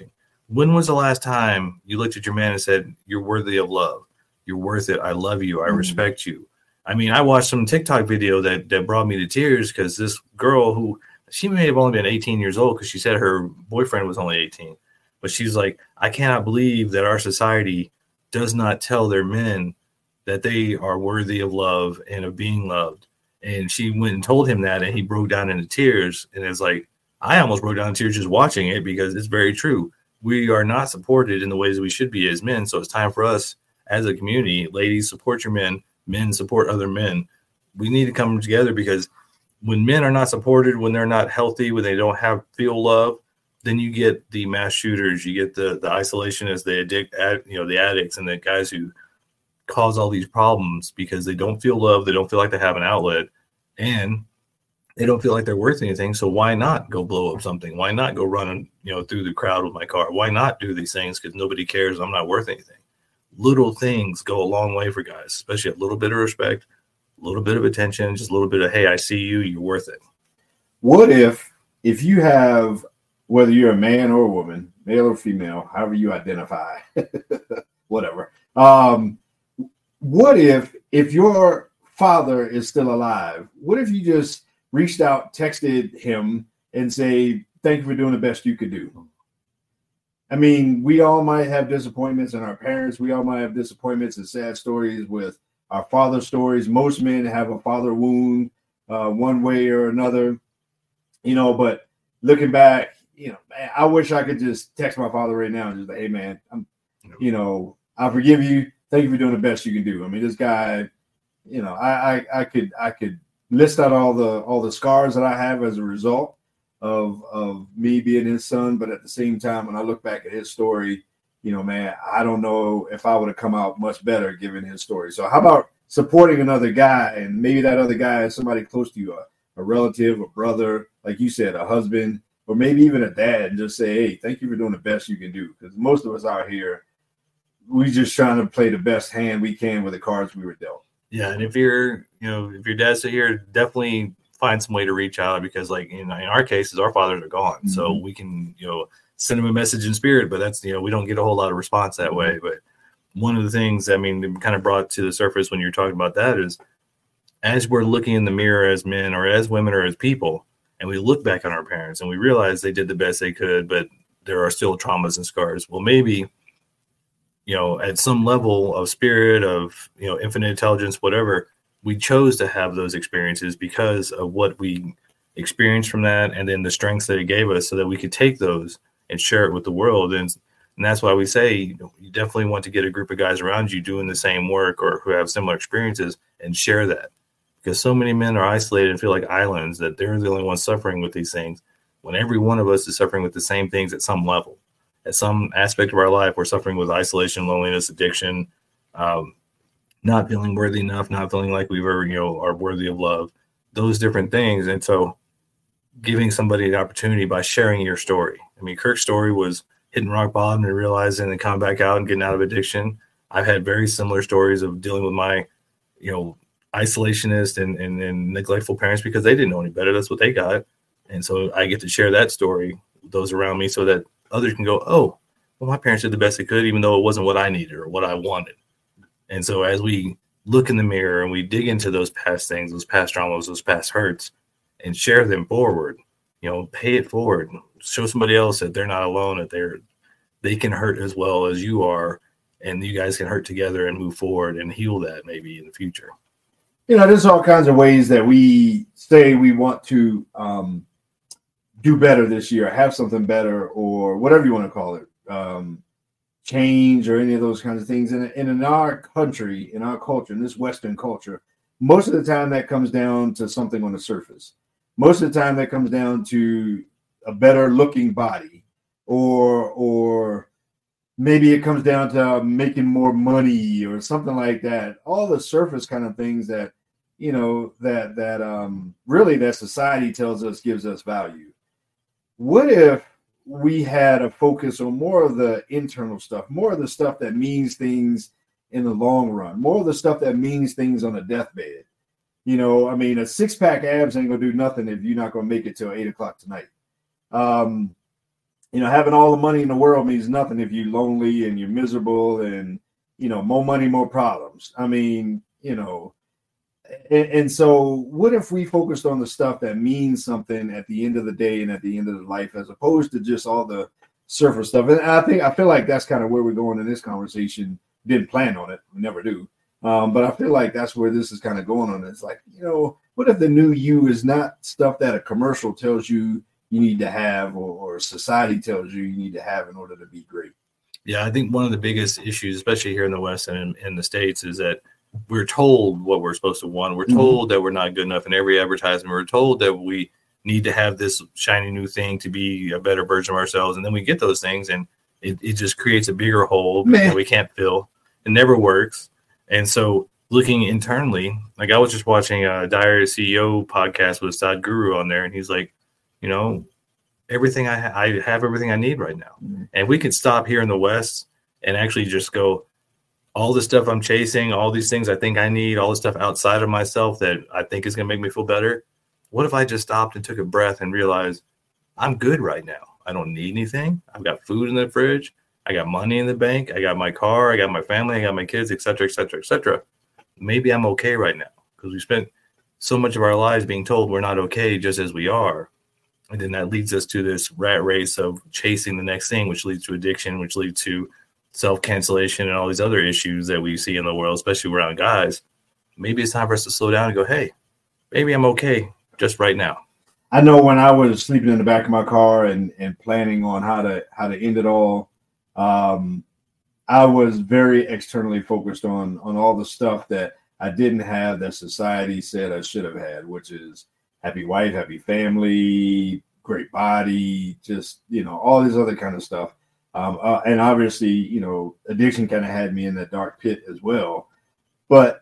When was the last time you looked at your man and said, "You're worthy of love. You're worth it. I love you. I mm-hmm. respect you." I mean, I watched some TikTok video that that brought me to tears because this girl who she may have only been eighteen years old because she said her boyfriend was only eighteen, but she's like, I cannot believe that our society does not tell their men that they are worthy of love and of being loved. And she went and told him that, and he broke down into tears. And it's like, I almost broke down in tears just watching it because it's very true. We are not supported in the ways we should be as men. So it's time for us as a community, ladies, support your men, men support other men. We need to come together because when men are not supported, when they're not healthy, when they don't have feel love, then you get the mass shooters, you get the the isolationists, the addict, you know, the addicts, and the guys who cause all these problems because they don't feel love, they don't feel like they have an outlet, and they don't feel like they're worth anything. So why not go blow up something? Why not go running, you know, through the crowd with my car? Why not do these things? Because nobody cares. I'm not worth anything. Little things go a long way for guys, especially a little bit of respect, a little bit of attention, just a little bit of, hey, I see you, you're worth it. What if, if you have, whether you're a man or a woman, male or female, however you identify, whatever. Um, what if, if your father is still alive, what if you just reached out, texted him and say, thank you for doing the best you could do? I mean, we all might have disappointments in our parents. We all might have disappointments and sad stories with our father stories. Most men have a father wound uh, one way or another, you know, but looking back, you know, man, I wish I could just text my father right now and just say, hey, man, I'm, you know, I forgive you. Thank you for doing the best you can do. I mean, this guy, you know, I, I, I could, I could list out all the, all the scars that I have as a result of, of me being his son. But at the same time, when I look back at his story, you know, man, I don't know if I would have come out much better given his story. So how about supporting another guy, and maybe that other guy is somebody close to you, a, a relative, a brother, like you said, a husband, or maybe even a dad, and just say, hey, thank you for doing the best you can do. Because most of us out here, we just trying to play the best hand we can with the cards we were dealt. Yeah, and if you're, you know, if your dad's still here, definitely find some way to reach out because, like, in, in our cases, our fathers are gone. Mm-hmm. So we can, you know, send them a message in spirit, but that's, you know, we don't get a whole lot of response that way. But one of the things, I mean, kind of brought to the surface when you're talking about that is as we're looking in the mirror as men or as women or as people, and we look back on our parents and we realize they did the best they could, but there are still traumas and scars. Well, maybe, you know, at some level of spirit, of, you know, infinite intelligence, whatever, we chose to have those experiences because of what we experienced from that and then the strengths that it gave us so that we could take those and share it with the world. And, and that's why we say, you know, you definitely want to get a group of guys around you doing the same work or who have similar experiences and share that. Because so many men are isolated and feel like islands, that they're the only ones suffering with these things, when every one of us is suffering with the same things at some level. At some aspect of our life, we're suffering with isolation, loneliness, addiction, um, not feeling worthy enough, not feeling like we've ever, you know, are worthy of love, those different things. And so giving somebody the opportunity by sharing your story. I mean, Kirk's story was hitting rock bottom and realizing and coming back out and getting out of addiction. I've had very similar stories of dealing with my, you know, isolationist and, and, and neglectful parents because they didn't know any better. That's what they got. And so I get to share that story with those around me so that others can go, oh, well, my parents did the best they could, even though it wasn't what I needed or what I wanted. And so as we look in the mirror and we dig into those past things, those past traumas, those past hurts, and share them forward, you know, pay it forward, show somebody else that they're not alone, that they're, they can hurt as well as you are. And you guys can hurt together and move forward and heal that maybe in the future. You know, there's all kinds of ways that we say we want to um, do better this year, have something better, or whatever you want to call it, um, change or any of those kinds of things. And, and in our country, in our culture, in this Western culture, most of the time that comes down to something on the surface. Most of the time that comes down to a better looking body, or or maybe it comes down to making more money or something like that. All the surface kind of things that, you know, that that um, really that society tells us gives us value. What if we had a focus on more of the internal stuff, more of the stuff that means things in the long run, more of the stuff that means things on a deathbed? You know, I mean, a six pack abs ain't gonna do nothing if you're not gonna make it till eight o'clock tonight. Um, you know, having all the money in the world means nothing if you're lonely and you're miserable and, you know, more money, more problems. I mean, you know, and, and so what if we focused on the stuff that means something at the end of the day and at the end of the life, as opposed to just all the surface stuff? And I think, I feel like that's kind of where we're going in this conversation. Didn't plan on it. We never do. Um, but I feel like that's where this is kind of going on. It's like, you know, what if the new you is not stuff that a commercial tells you you need to have, or, or society tells you you need to have in order to be great? Yeah, I think one of the biggest issues, especially here in the West and in, in the States, is that we're told what we're supposed to want. We're told mm-hmm. that we're not good enough in every advertisement. We're told that we need to have this shiny new thing to be a better version of ourselves. And then we get those things, and it, it just creates a bigger hole that we can't fill. It never works. And so looking internally, like I was just watching a Diary C E O podcast with Sadhguru on there, and he's like, you know, everything I, ha- I have everything I need right now. Mm-hmm. And we could stop here in the West and actually just go, all the stuff I'm chasing, all these things I think I need, all the stuff outside of myself that I think is going to make me feel better. What if I just stopped and took a breath and realized I'm good right now? I don't need anything. I've got food in the fridge. I got money in the bank. I got my car. I got my family. I got my kids, et cetera, et cetera, et cetera. Maybe I'm okay right now, because we spent so much of our lives being told we're not okay just as we are. And then that leads us to this rat race of chasing the next thing, which leads to addiction, which leads to self-cancellation and all these other issues that we see in the world, especially around guys. Maybe it's time for us to slow down and go, hey, maybe I'm okay just right now. I know when I was sleeping in the back of my car and, and planning on how to how to end it all, um, I was very externally focused on on all the stuff that I didn't have that society said I should have had, which is happy wife, happy family, great body, just, you know, all this other kind of stuff. Um, uh, and obviously, you know, addiction kind of had me in that dark pit as well. But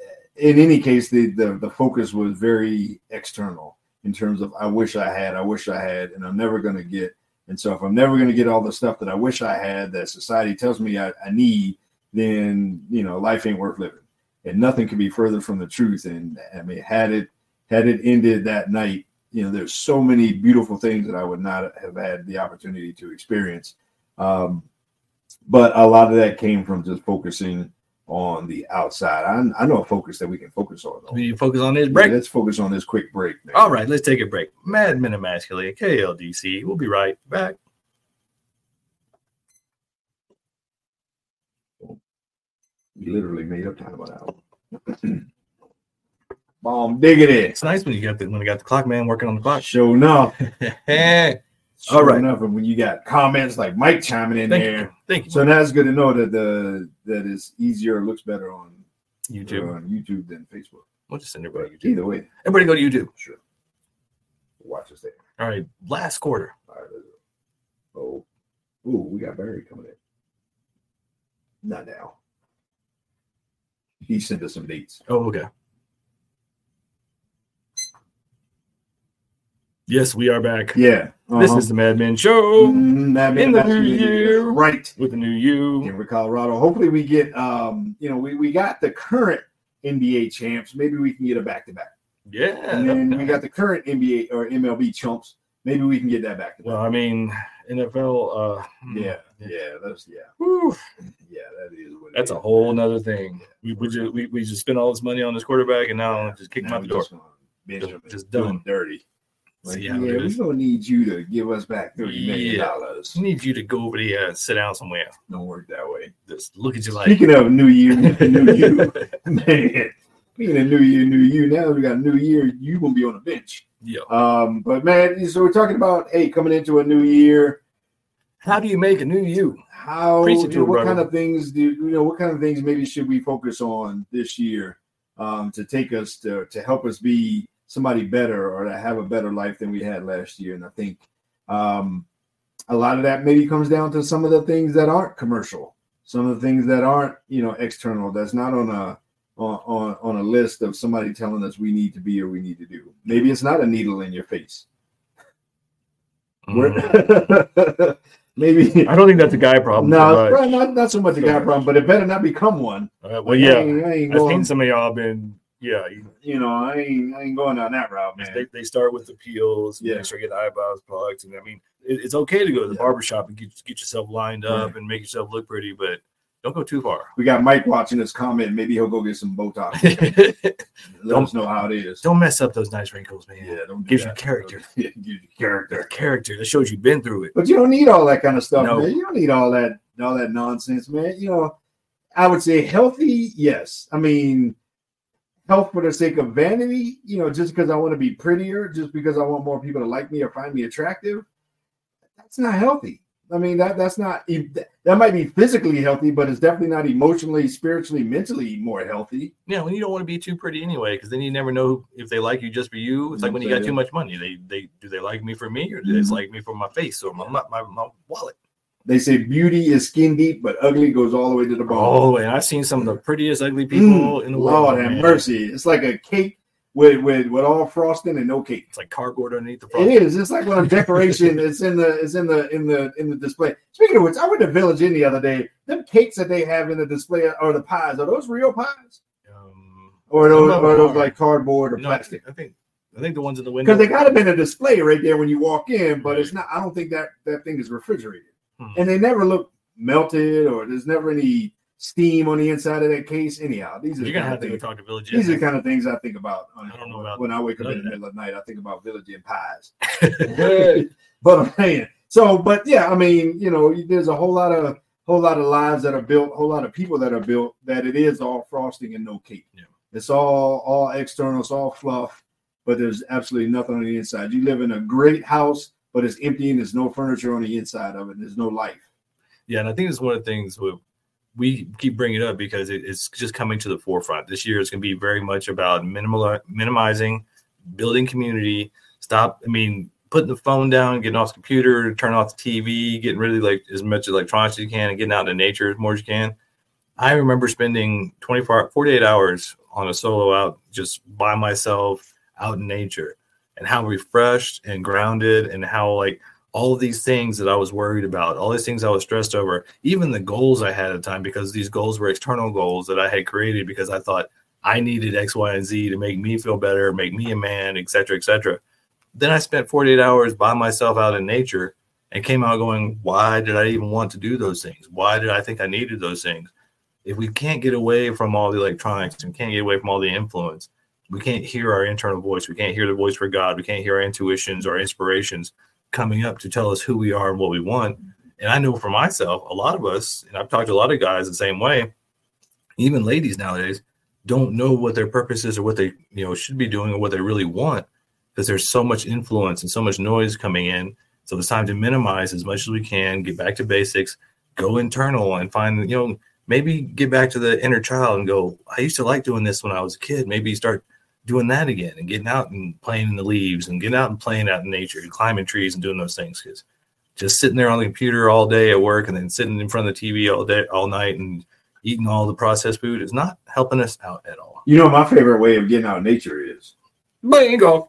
in any case, the, the the focus was very external in terms of I wish I had, I wish I had, and I'm never going to get. And so if I'm never going to get all the stuff that I wish I had, that society tells me I, I need, then, you know, life ain't worth living. And nothing could be further from the truth. And I mean, had it had it ended that night, you know, there's so many beautiful things that I would not have had the opportunity to experience. Um, but a lot of that came from just focusing on the outside. I, I know a focus that we can focus on. Though. We need to focus on this break. Yeah, let's focus on this quick break. Man. All right, let's take a break. Mad Men Emasculated, K L D C. We'll be right back. We literally made up time about that. Bomb diggity. It's nice when you got the when you got the clock man working on the clock. Sure enough. All right. Enough, and when you got comments like Mike chiming in Thank there, you. Thank you. So now it's good to know that the that it's easier, looks better on YouTube, uh, on YouTube than Facebook. We'll just send everybody to YouTube. Either way, everybody go to YouTube. Sure. Watch us there. All right, last quarter. All right. Oh, ooh, we got Barry coming in. Not now. He sent us some dates. Oh, okay. Yes, we are back. Yeah. Uh-huh. This is the Mad Men Show. Mm, Mad Men in the new year. Right. With the new you. Denver, Colorado. Hopefully we get, um, you know, we, we got the current N B A champs. Maybe we can get a back-to-back. Yeah. And then we got the current N B A or M L B chumps. Maybe we can get that back. Well, I mean, N F L. Uh, yeah. Yeah. That's, yeah. Whew. Yeah, that is what it That's is. a whole nother thing. We, we, just, we, we just spent all this money on this quarterback, and now just kick him out the door. Just, just done. Dirty. Like, yeah, we're gonna need you to give us back thirty million dollars. We need you to go over there and sit down somewhere. Don't work that way. Just look at you like. Speaking of New Year, New You, man. Speaking of New Year, New You. Now we got New Year. You gonna be on the bench. Yeah. Um. But man, so we're talking about hey, coming into a new year. How do you make a new you? How? Preach it You to know, a what brother. kind of things do you know? What kind of things maybe should we focus on this year um, to take us to to help us be somebody better or to have a better life than we had last year? And I think um, a lot of that maybe comes down to some of the things that aren't commercial, some of the things that aren't, you know, external, that's not on a on, on, on a list of somebody telling us we need to be or we need to do. Maybe it's not a needle in your face. Mm. Maybe I don't think that's a guy problem. no, so probably not, not so much a guy problem, but it better not become one. Uh, well, yeah, I ain't, I ain't I've going, seen some of y'all been Yeah, you, You know, I ain't I ain't going down that route, man. they, they start with the peels, Yeah. make sure you get the eyebrows plucked, and I mean, it, it's okay to go to the Yeah. barbershop and get get yourself lined up Right. and make yourself look pretty, but don't go too far. We got Mike watching this comment. Maybe he'll go get some Botox. Let Don't- us know how it is. Don't mess up those nice wrinkles, man. Yeah, don't do Gives you that. character. Yeah, gives you character. Character that shows you've been through it. But you don't need all that kind of stuff, No. man. You don't need all that all that nonsense, man. You know, I would say healthy, yes. I mean, health for the sake of vanity, you know, just because I want to be prettier, just because I want more people to like me or find me attractive, that's not healthy. I mean, that that's not that might be physically healthy, but it's definitely not emotionally, spiritually, mentally more healthy. Yeah, when you don't want to be too pretty anyway, because then you never know if they like you just for you. It's like when you got too much money. They they do they like me for me, or do they just like me for my face or my my, my, my wallet? They say beauty is skin deep, but ugly goes all the way to the bone. Oh, and I've seen some of the prettiest ugly people in the world. Lord have man. mercy. It's like a cake with, with, with all frosting and no cake. It's like cardboard underneath the front. It is. It's like when a decoration is in the is in the in the in the display. Speaking of which, I went to Village Inn the other day. Them cakes that they have in the display or the pies, are those real pies? Um, Or are those, Some of or are them those are. like cardboard or no, I plastic? think, I think I think the ones in the window. Because they got them in a display right there when you walk in, but Right. it's not. I don't think that that thing is refrigerated, Hmm. and they never look melted or there's never any steam on the inside of that case. Anyhow, these are the You're gonna kind have of to go things. talk to Village These are the Inn. kind of things I think about. On, I don't know about when I wake up none in of the that. middle of the night. I think about Village Inn pies. But I'm saying so. But yeah, I mean, you know, there's a whole lot of whole lot of lives that are built, whole lot of people that are built that it is all frosting and no cake. Yeah. It's all all external. It's all fluff, but there's absolutely nothing on the inside. You live in a great house, but it's empty and there's no furniture on the inside of it. There's no life. Yeah, and I think it's one of the things we, we keep bringing it up because it, it's just coming to the forefront. This year is going to be very much about minimal, minimizing, building community. Stop, I mean, putting the phone down, getting off the computer, turning off the T V, getting rid of like as much electronics as you can, and getting out in nature as more as you can. I remember spending twenty-four, forty-eight hours on a solo out just by myself out in nature, and how refreshed and grounded, and how like all of these things that I was worried about, all these things I was stressed over, even the goals I had at the time, because these goals were external goals that I had created because I thought I needed X, Y, and Z to make me feel better, make me a man, et cetera, et cetera. Then I spent forty-eight hours by myself out in nature and came out going, why did I even want to do those things? Why did I think I needed those things? If we can't get away from all the electronics and can't get away from all the influence, we can't hear our internal voice. We can't hear the voice for God. We can't hear our intuitions or inspirations coming up to tell us who we are and what we want. And I know for myself, a lot of us, and I've talked to a lot of guys the same way, even ladies nowadays, don't know what their purpose is or what they, you know, should be doing or what they really want, because there's so much influence and so much noise coming in. So it's time to minimize as much as we can, get back to basics, go internal and find, you know, maybe get back to the inner child and go, I used to like doing this when I was a kid. Maybe start doing that again and getting out and playing in the leaves and getting out and playing out in nature and climbing trees and doing those things. Because just sitting there on the computer all day at work and then sitting in front of the T V all day, all night and eating all the processed food is not helping us out at all. You know, my favorite way of getting out in nature is Playing golf.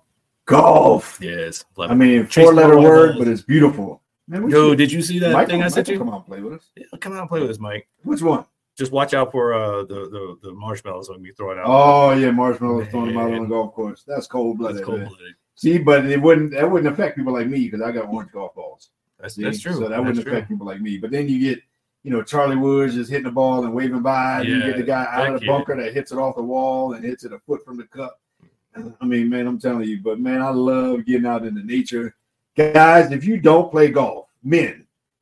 golf. Yes. I mean, Chase four letter ball word, balls. but it's beautiful. Man, we Yo, should- did you see that Mike thing will- I Mike sent will you? Come out and play with us. Yeah, come out and play with us, Mike. Which one? Just watch out for uh, the, the the marshmallows when we throw it out. Oh yeah, marshmallows throwing them out on Man. the golf course. That's cold That's blooded. cold-blooded. See, but it wouldn't that wouldn't affect people like me because I got orange golf balls. That's See? that's true. So that That's wouldn't true. affect people like me. But then you get, you know, Charlie Woods just hitting the ball and waving by. And you Yeah, get the guy out that of the kid. bunker that hits it off the wall and hits it a foot from the cup. I mean, man, I'm telling you, but man, I love getting out into nature. Guys, if you don't play golf, men,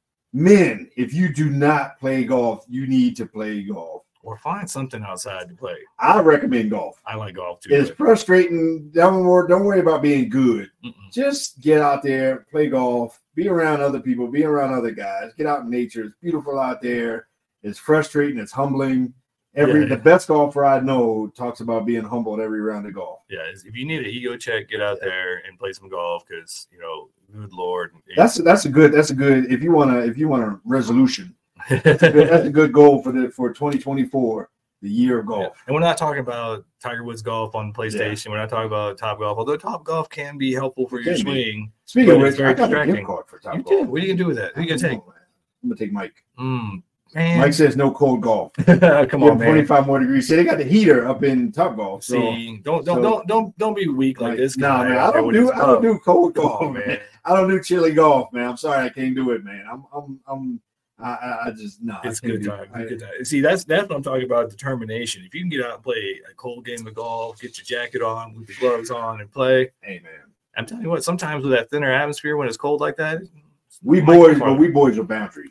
men, if you do not play golf, you need to play golf. Or find something outside to play. I recommend golf. I like golf too. It's but- frustrating. Don't worry, don't worry about being good. Mm-mm. Just get out there, play golf, be around other people, be around other guys, get out in nature. It's beautiful out there. It's frustrating. It's humbling. Every Yeah. the best golfer I know talks about being humble at every round of golf. Yeah, it's- if you need an ego check, get out there and play some golf because you know, good lord, That's that's a good that's a good if you want to if you want a resolution. That's a good, that's a good goal for the for twenty twenty-four, the year of Yeah. golf. And we're not talking about Tiger Woods golf on PlayStation. We're not talking about Top Golf, although Top Golf can be helpful for your Can be. swing. Speaking of But which, it's very I got a distracting. gift card for Top You Golf. did. What are you gonna do with that? Who you gonna take? I'm gonna take Mike. Mm, man. Mike says no cold golf. Come on, man. twenty-five more degrees. See, they got the heater up in Top Golf. So, See, don't don't so, don't don't don't be weak like, like this. No, nah, man, I don't do I don't do cold golf, oh, man. I don't do chilly golf, man. I'm sorry, I can't do it, man. I'm I'm I'm I, I just no. Nah, it's good time. I, good time. See, that's that's what I'm talking about. Determination. If you can get out and play a cold game of golf, get your jacket on, with your gloves on, and play. Hey, man. I'm telling you what. Sometimes with that thinner atmosphere, when it's cold like that, we boys, but we boys are boundaries.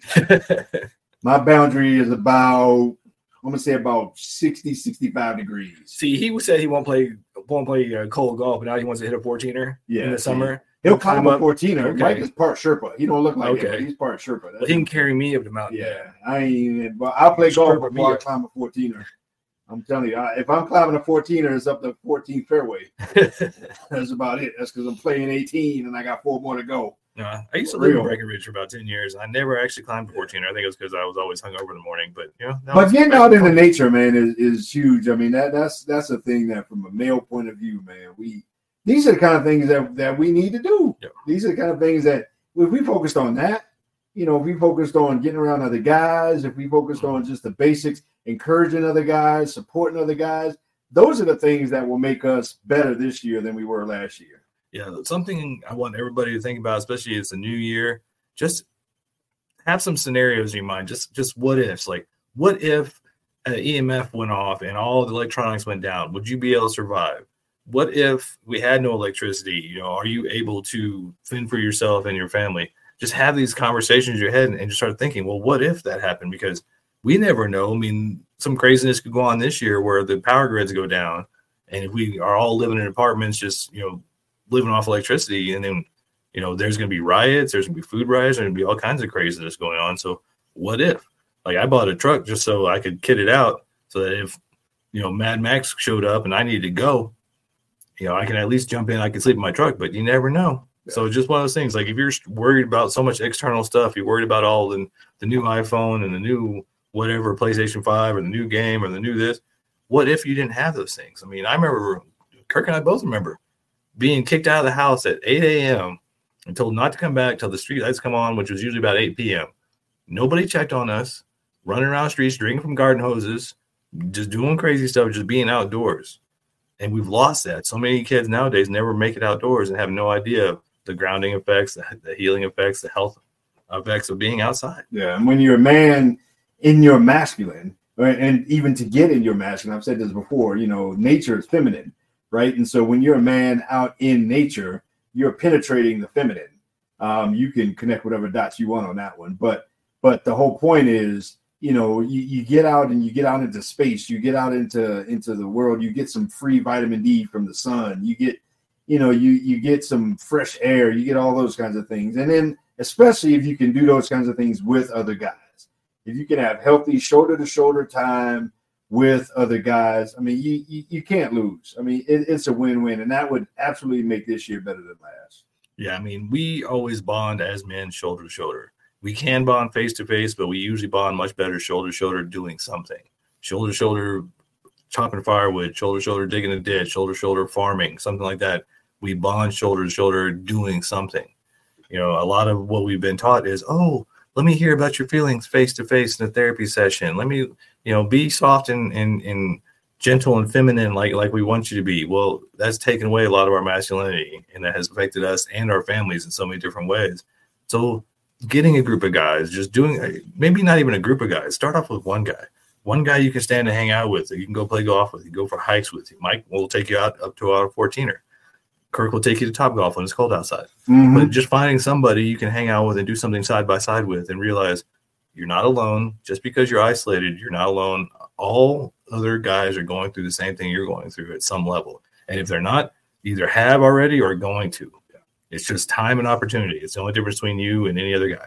My boundary is about, I'm gonna say about sixty, sixty-five degrees. See, he said he won't play won't play uh, cold golf, but now he wants to hit a fourteener yeah, in the summer. He'll, He'll climb, climb a fourteener. Okay. Mike is part Sherpa. He don't look like okay. him, he's part Sherpa. But he can carry me up the mountain. Yeah, I ain't. But I'll play golf before I climb a fourteener. I'm telling you, I, if I'm climbing a fourteener, it's up the fourteenth fairway. That's about it. That's because I'm playing eighteen and I got four more to go. No, I used to live in Breckenridge for about ten years. I never actually climbed a fourteener. I think it was because I was always hungover in the morning. But you know, but getting out into nature, man, is, is huge. I mean, that that's that's a thing that, from a male point of view, man, we these are the kind of things that, that we need to do. Yeah. These are the kind of things that if we focused on that, you know, if we focused on getting around other guys, if we focused on just the basics, encouraging other guys, supporting other guys, those are the things that will make us better this year than we were last year. Yeah, something I want everybody to think about, especially it's a new year, just have some scenarios in your mind. Just just what ifs. Like, what if an E M F went off and all the electronics went down? Would you be able to survive? What if we had no electricity? You know, are you able to fend for yourself and your family? Just have these conversations in your head and, and just start thinking, well, what if that happened? Because we never know. I mean, some craziness could go on this year where the power grids go down. And if we are all living in apartments, just, you know, living off electricity, and then, you know, there's going to be riots, there's going to be food riots, there's going to be all kinds of craziness going on. So what if? Like, I bought a truck just so I could kit it out so that if, you know, Mad Max showed up and I needed to go, you know, I can at least jump in, I can sleep in my truck, but you never know. Yeah. So just one of those things. Like, if you're worried about so much external stuff, you're worried about all the, the new iPhone and the new whatever, PlayStation five or the new game or the new this, what if you didn't have those things? I mean, I remember, Kirk and I both remember being kicked out of the house at eight a.m. and told not to come back till the street lights come on, which was usually about eight p.m. Nobody checked on us, running around the streets, drinking from garden hoses, just doing crazy stuff, just being outdoors. And we've lost that. So many kids nowadays never make it outdoors and have no idea the grounding effects, the, the healing effects, the health effects of being outside. Yeah, and when you're a man in your masculine, right, and even to get in your masculine, I've said this before, you know, nature is feminine. Right. And so when you're a man out in nature, you're penetrating the feminine. Um, you can connect whatever dots you want on that one. But but the whole point is, you know, you, you get out and you get out into space, you get out into into the world, you get some free vitamin D from the sun, you get, you know, you you get some fresh air, you get all those kinds of things. And then especially if you can do those kinds of things with other guys, if you can have healthy shoulder to shoulder time with other guys, I mean, you you, you can't lose. I mean, it, it's a win-win, and that would absolutely make this year better than last. Yeah, I mean, we always bond as men shoulder to shoulder. We can bond face to face, but we usually bond much better shoulder to shoulder doing something. Shoulder to shoulder chopping firewood, shoulder to shoulder digging a ditch, shoulder to shoulder farming, something like that. We bond shoulder to shoulder doing something. You know, a lot of what we've been taught is, oh, let me hear about your feelings face to face in a therapy session. Let me, you know, be soft and, and, and gentle and feminine like, like we want you to be. Well, that's taken away a lot of our masculinity, and that has affected us and our families in so many different ways. So getting a group of guys, just doing, maybe not even a group of guys, start off with one guy. One guy you can stand and hang out with, that you can go play golf with, you go for hikes with. You. Mike will take you out up to a fourteener. Kirk will take you to Top Golf when it's cold outside. Mm-hmm. But just finding somebody you can hang out with and do something side by side with and realize you're not alone. Just because you're isolated, you're not alone. All other guys are going through the same thing you're going through at some level. And if they're not, either have already or going to. It's just time and opportunity. It's the only difference between you and any other guy.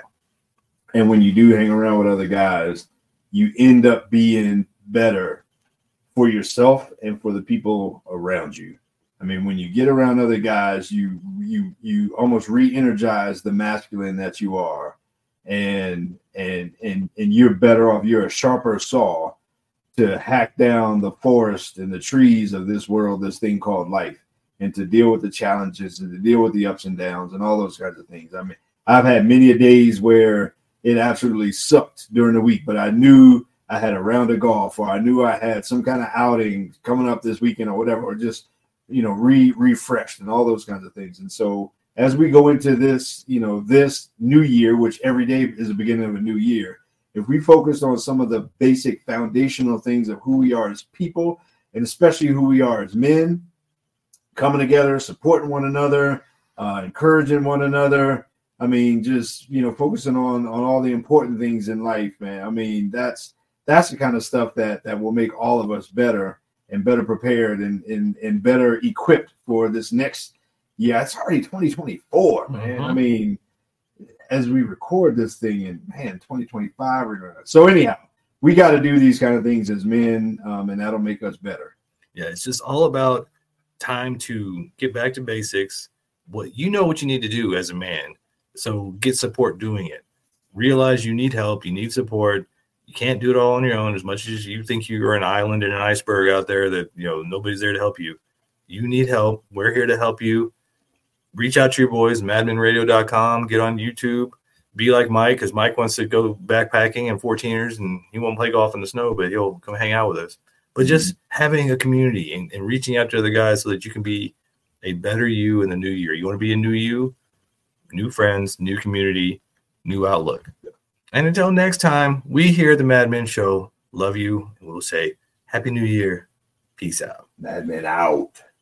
And when you do hang around with other guys, you end up being better for yourself and for the people around you. I mean, when you get around other guys, you you you almost re-energize the masculine that you are, and and and and you're better off. You're a sharper saw to hack down the forest and the trees of this world, this thing called life, and to deal with the challenges and to deal with the ups and downs and all those kinds of things. I mean, I've had many a days where it absolutely sucked during the week, but I knew I had a round of golf, or I knew I had some kind of outing coming up this weekend or whatever, or just, you know, re refreshed and all those kinds of things. And so as we go into this, you know, this new year, which every day is the beginning of a new year, if we focus on some of the basic foundational things of who we are as people, and especially who we are as men, coming together, supporting one another, uh, encouraging one another. I mean, just, you know, focusing on, on all the important things in life, man. I mean, that's, that's the kind of stuff that, that will make all of us better and better prepared and, and, and better equipped for this next year. It's already twenty twenty-four, man. Mm-hmm. I mean, as we record this thing in, man, twenty twenty-five. So anyhow, we got to do these kind of things as men, um, and that'll make us better. Yeah, it's just all about time to get back to basics. What you know what you need to do as a man. So get support doing it. Realize you need help. You need support. You can't do it all on your own. As much as you think you're an island and an iceberg out there that, you know, nobody's there to help you. You need help. We're here to help you. Reach out to your boys, madmen radio dot com. Get on YouTube. Be like Mike, because Mike wants to go backpacking and fourteeners, and he won't play golf in the snow, but he'll come hang out with us. But just having a community and, and reaching out to other guys so that you can be a better you in the new year. You want to be a new you, new friends, new community, new outlook. And until next time, we here at the Mad Men Show love you, and we'll say Happy New Year. Peace out. Mad Men out.